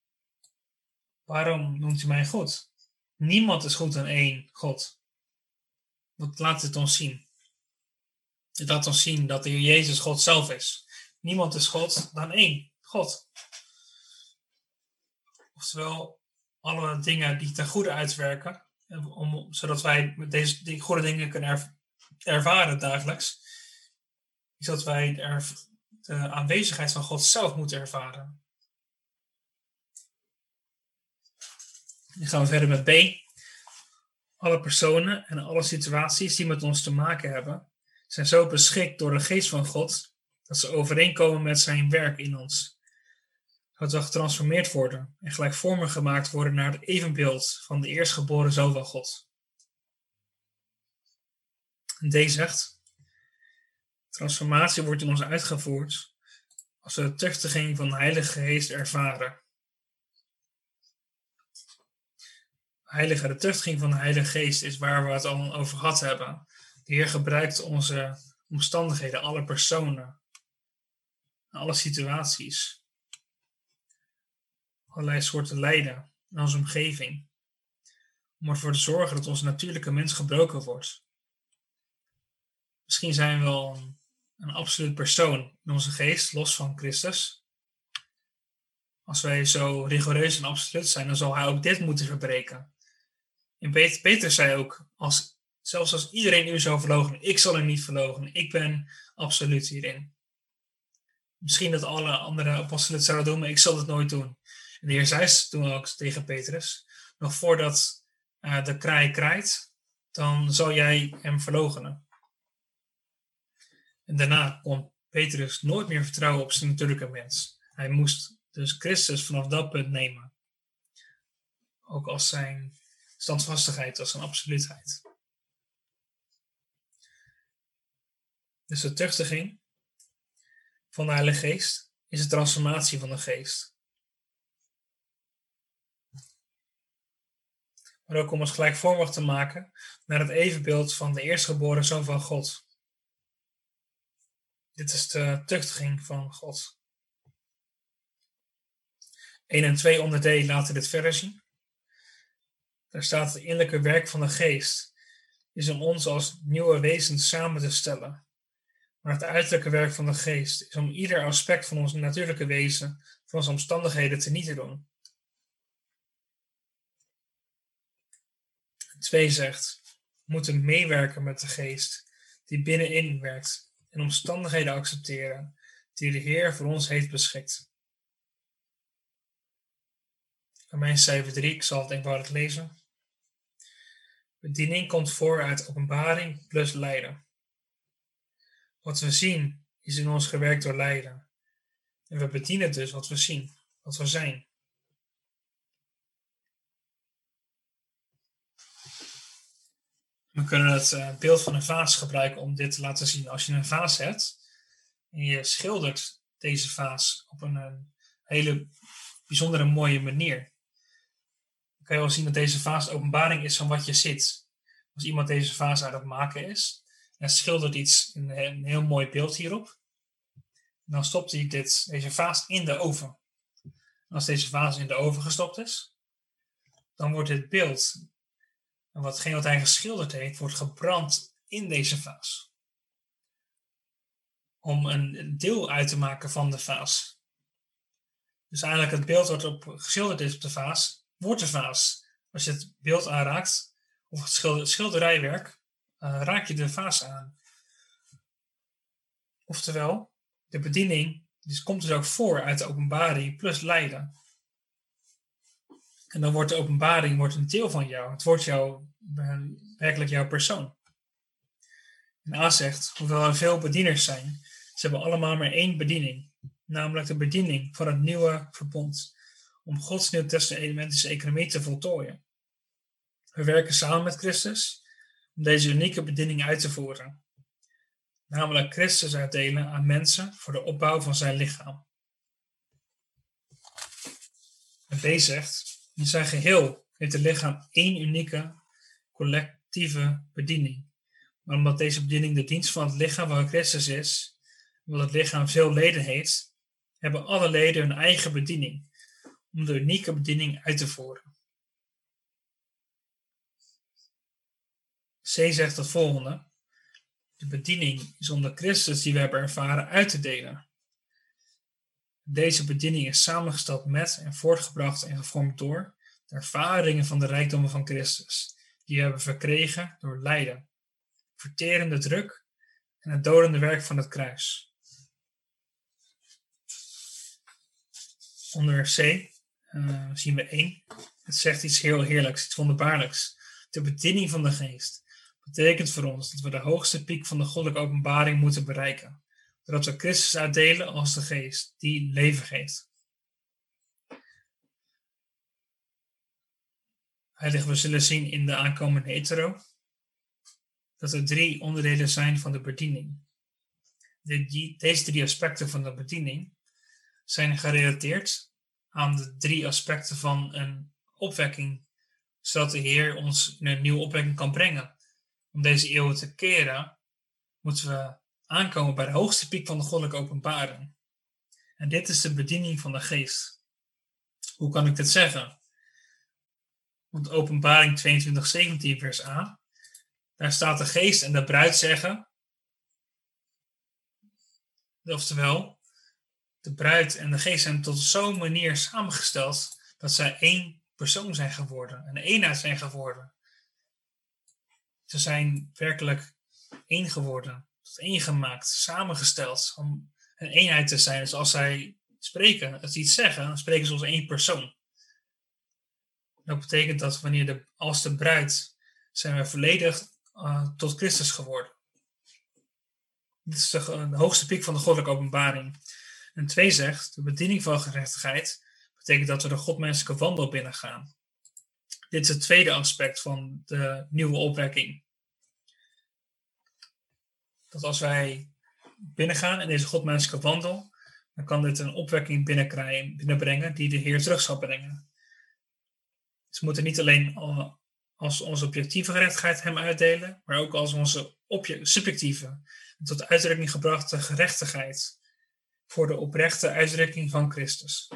Waarom noemt u mij goed? Niemand is goed dan één God. Wat laat dit ons zien? Het laat ons zien dat de Heer Jezus God zelf is. Niemand is God dan één God. Oftewel, alle dingen die ten goede uitwerken, zodat wij die goede dingen kunnen ervaren dagelijks, is dat wij de aanwezigheid van God zelf moeten ervaren. Dan gaan we verder met B. Alle personen en alle situaties die met ons te maken hebben, zijn zo beschikt door de geest van God, dat ze overeenkomen met zijn werk in ons. Dat we getransformeerd worden en gelijkvormig gemaakt worden naar het evenbeeld van de eerstgeboren Zoon van God. En D zegt, transformatie wordt in ons uitgevoerd als we de tuchtiging van de Heilige Geest ervaren. De tuchtiging van de Heilige Geest is waar we het al over gehad hebben. De Heer gebruikt onze omstandigheden, alle personen, alle situaties, allerlei soorten lijden in onze omgeving, om ervoor te zorgen dat onze natuurlijke mens gebroken wordt. Misschien zijn we wel een absoluut persoon in onze geest, los van Christus. Als wij zo rigoureus en absoluut zijn, dan zal hij ook dit moeten verbreken. En Petrus zei ook, zelfs als iedereen u zou verloochenen, ik zal u niet verloochenen. Ik ben absoluut hierin. Misschien dat alle andere apostelen het zouden doen, maar ik zal het nooit doen. En de Heer zei toen ook tegen Petrus, nog voordat de kraai kraait, dan zal jij hem verloochenen. En daarna kon Petrus nooit meer vertrouwen op zijn natuurlijke mens. Hij moest dus Christus vanaf dat punt nemen. Ook als zijn standvastigheid, als zijn absoluutheid. Dus de tuchtiging van de Heilige Geest is de transformatie van de geest. Maar ook om ons gelijkvormig te maken naar het evenbeeld van de eerstgeboren Zoon van God. Dit is de tuchtiging van God. 1 en 2 onder D laten dit verder zien. Daar staat het innerlijke werk van de geest is om ons als nieuwe wezens samen te stellen. Maar het uiterlijke werk van de geest is om ieder aspect van ons natuurlijke wezen, van onze omstandigheden teniet te doen. 2 zegt, we moeten meewerken met de geest die binnenin werkt en omstandigheden accepteren die de Heer voor ons heeft beschikt. Romeinen 7:3, ik zal het eenvoudig lezen. Bediening komt voor uit openbaring plus lijden. Wat we zien is in ons gewerkt door lijden. En we bedienen dus wat we zien, wat we zijn. We kunnen het beeld van een vaas gebruiken om dit te laten zien. Als je een vaas hebt en je schildert deze vaas op een hele bijzondere mooie manier, dan kan je wel zien dat deze vaas de openbaring is van wat je ziet. Als iemand deze vaas aan het maken is en schildert iets in een heel mooi beeld hierop, dan stopt hij deze vaas in de oven. En als deze vaas in de oven gestopt is, dan wordt dit beeld, en wat hij geschilderd heeft, wordt gebrand in deze vaas. Om een deel uit te maken van de vaas. Dus eigenlijk het beeld wat op geschilderd is op de vaas, wordt de vaas. Als je het beeld aanraakt, of het schilderijwerk, raak je de vaas aan. Oftewel, de bediening komt dus ook voor uit de openbaring plus lijden. En dan wordt de openbaring een deel van jou. Het wordt werkelijk jouw persoon. En A zegt, hoewel er veel bedieners zijn, ze hebben allemaal maar één bediening. Namelijk de bediening van het nieuwe verbond. Om Gods nieuwtestamentische economie te voltooien. We werken samen met Christus om deze unieke bediening uit te voeren. Namelijk Christus uitdelen aan mensen voor de opbouw van zijn lichaam. En B zegt, in zijn geheel heeft het lichaam één unieke, collectieve bediening. Maar omdat deze bediening de dienst van het lichaam van Christus is, omdat het lichaam veel leden heeft, hebben alle leden hun eigen bediening, om de unieke bediening uit te voeren. C zegt het volgende. De bediening is om de Christus die we hebben ervaren uit te delen. Deze bediening is samengesteld met en voortgebracht en gevormd door De ervaringen van de rijkdommen van Christus, die we hebben verkregen door lijden, verterende druk en het dodende werk van het kruis. Onder C zien we 1. Het zegt iets heel heerlijks, iets wonderbaarlijks. De bediening van de geest betekent voor ons dat we de hoogste piek van de goddelijke openbaring moeten bereiken, doordat we Christus uitdelen als de geest die leven geeft. We zullen zien in de aankomende hetero dat er 3 onderdelen zijn van de bediening. Deze 3 aspecten van de bediening zijn gerelateerd aan de 3 aspecten van een opwekking, zodat de Heer ons in een nieuwe opwekking kan brengen. Om deze eeuw te keren, moeten we aankomen bij de hoogste piek van de goddelijke openbaring. En dit is de bediening van de geest. Hoe kan ik dit zeggen? Want Openbaring 22:17 vers A, daar staat de geest en de bruid zeggen, oftewel, de bruid en de geest zijn tot zo'n manier samengesteld dat zij 1 persoon zijn geworden, een eenheid zijn geworden. Ze zijn werkelijk 1 geworden, tot 1 gemaakt, samengesteld om een eenheid te zijn. Dus als zij spreken, als ze iets zeggen, dan spreken ze als 1 persoon. Dat betekent dat als de bruid zijn we volledig tot Christus geworden. Dit is de hoogste piek van de goddelijke openbaring. En 2 zegt, de bediening van gerechtigheid betekent dat we de godmenselijke wandel binnengaan. Dit is het tweede aspect van de nieuwe opwekking. Dat als wij binnengaan in deze godmenselijke wandel, dan kan dit een opwekking binnenbrengen die de Heer terug zal brengen. Dus we moeten niet alleen als onze objectieve gerechtigheid hem uitdelen, maar ook als onze subjectieve, tot uitdrukking gebrachte gerechtigheid voor de oprechte uitdrukking van Christus.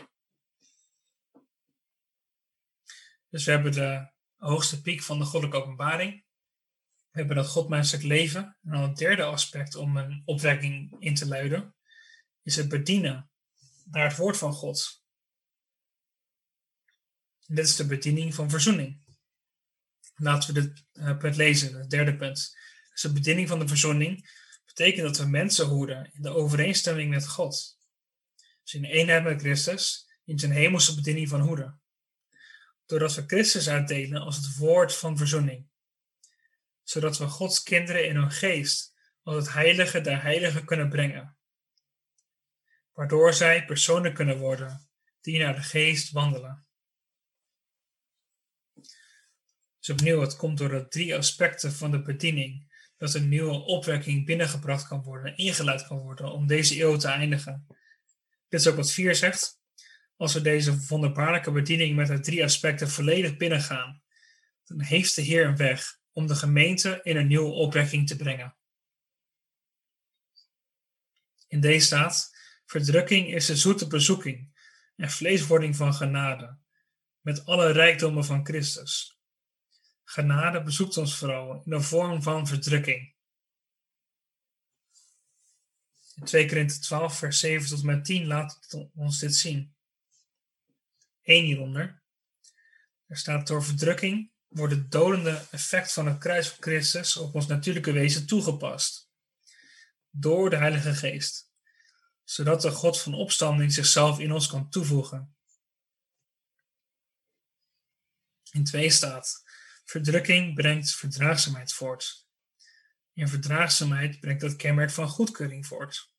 Dus we hebben de hoogste piek van de goddelijke openbaring. We hebben dat godmenselijk leven. En dan het derde aspect om een opwekking in te luiden, is het bedienen naar het woord van God. En dit is de bediening van verzoening. Laten we dit punt lezen, het derde punt. Dus de bediening van de verzoening betekent dat we mensen hoeden in de overeenstemming met God. Dus in eenheid met Christus, in zijn hemelse bediening van hoeden. Doordat we Christus uitdelen als het woord van verzoening. Zodat we Gods kinderen in hun geest als het heilige der heiligen kunnen brengen. Waardoor zij personen kunnen worden die naar de geest wandelen. Dus opnieuw, het komt door de 3 aspecten van de bediening dat een nieuwe opwekking binnengebracht kan worden, ingeluid kan worden om deze eeuw te eindigen. Dit is ook wat 4 zegt. Als we deze wonderbaarlijke bediening met de 3 aspecten volledig binnengaan, dan heeft de Heer een weg om de gemeente in een nieuwe opwekking te brengen. In deze staat, verdrukking is de zoete bezoeking en vleeswording van genade, met alle rijkdommen van Christus. Genade bezoekt ons vooral in de vorm van verdrukking. In 2 Korinthe 12 vers 7 tot en met 10 laat ons dit zien. 1 hieronder. Er staat, door verdrukking wordt het dodende effect van het kruis van Christus op ons natuurlijke wezen toegepast. Door de Heilige Geest. Zodat de God van opstanding zichzelf in ons kan toevoegen. In 2 staat, verdrukking brengt verdraagzaamheid voort. In verdraagzaamheid brengt het kenmerk van goedkeuring voort.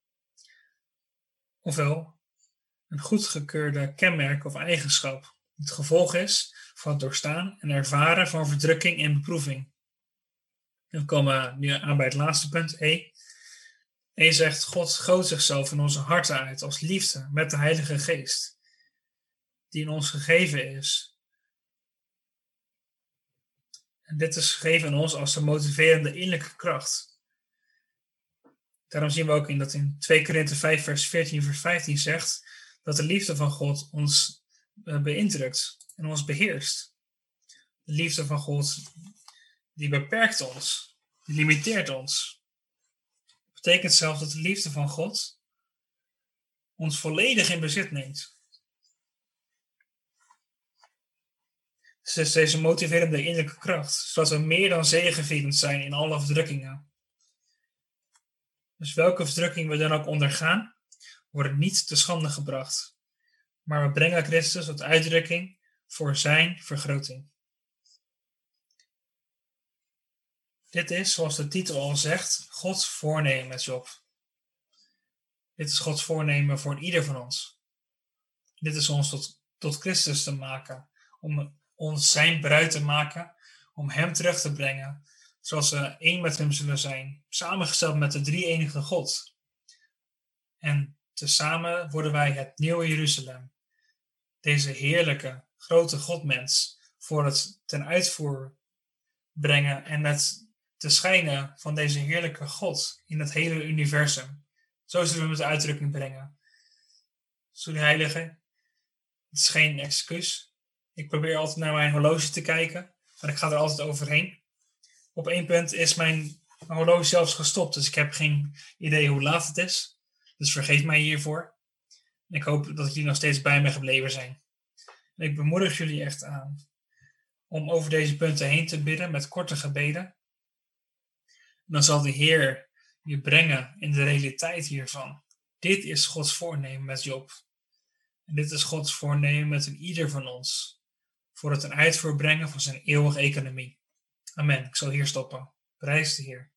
Ofwel, een goedgekeurde kenmerk of eigenschap. Het gevolg is van het doorstaan en ervaren van verdrukking en beproeving. En we komen nu aan bij het laatste punt, E. E zegt, God goot zichzelf in onze harten uit als liefde met de Heilige Geest, die in ons gegeven is. En dit is gegeven aan ons als de motiverende innerlijke kracht. Daarom zien we ook dat in 2 Korinthe 5 vers 14 vers 15 zegt dat de liefde van God ons beïndrukt en ons beheerst. De liefde van God die beperkt ons, die limiteert ons. Dat betekent zelfs dat de liefde van God ons volledig in bezit neemt. Dus deze motiverende innerlijke kracht, zodat we meer dan zegevierend zijn in alle verdrukkingen. Dus welke verdrukking we dan ook ondergaan, wordt niet te schande gebracht. Maar we brengen Christus tot uitdrukking voor zijn vergroting. Dit is, zoals de titel al zegt, Gods voornemen met Job. Dit is Gods voornemen voor ieder van ons. Dit is ons tot Christus te maken, om ons zijn bruid te maken, om hem terug te brengen, zoals we één met hem zullen zijn, samengesteld met de drie-enige God. En tezamen worden wij het nieuwe Jeruzalem, deze heerlijke, grote Godmens, voor het ten uitvoer brengen en het te schijnen van deze heerlijke God in het hele universum. Zo zullen we het de uitdrukking brengen. Sorry heilige, het is geen excuus. Ik probeer altijd naar mijn horloge te kijken, maar ik ga er altijd overheen. Op één punt is mijn horloge zelfs gestopt, dus ik heb geen idee hoe laat het is. Dus vergeef mij hiervoor. Ik hoop dat jullie nog steeds bij me gebleven zijn. En ik bemoedig jullie echt aan om over deze punten heen te bidden met korte gebeden. En dan zal de Heer je brengen in de realiteit hiervan. Dit is Gods voornemen met Job. En dit is Gods voornemen met ieder van ons. Voor het ten uitvoer brengen van zijn eeuwige economie. Amen. Ik zal hier stoppen. Prijs de Heer.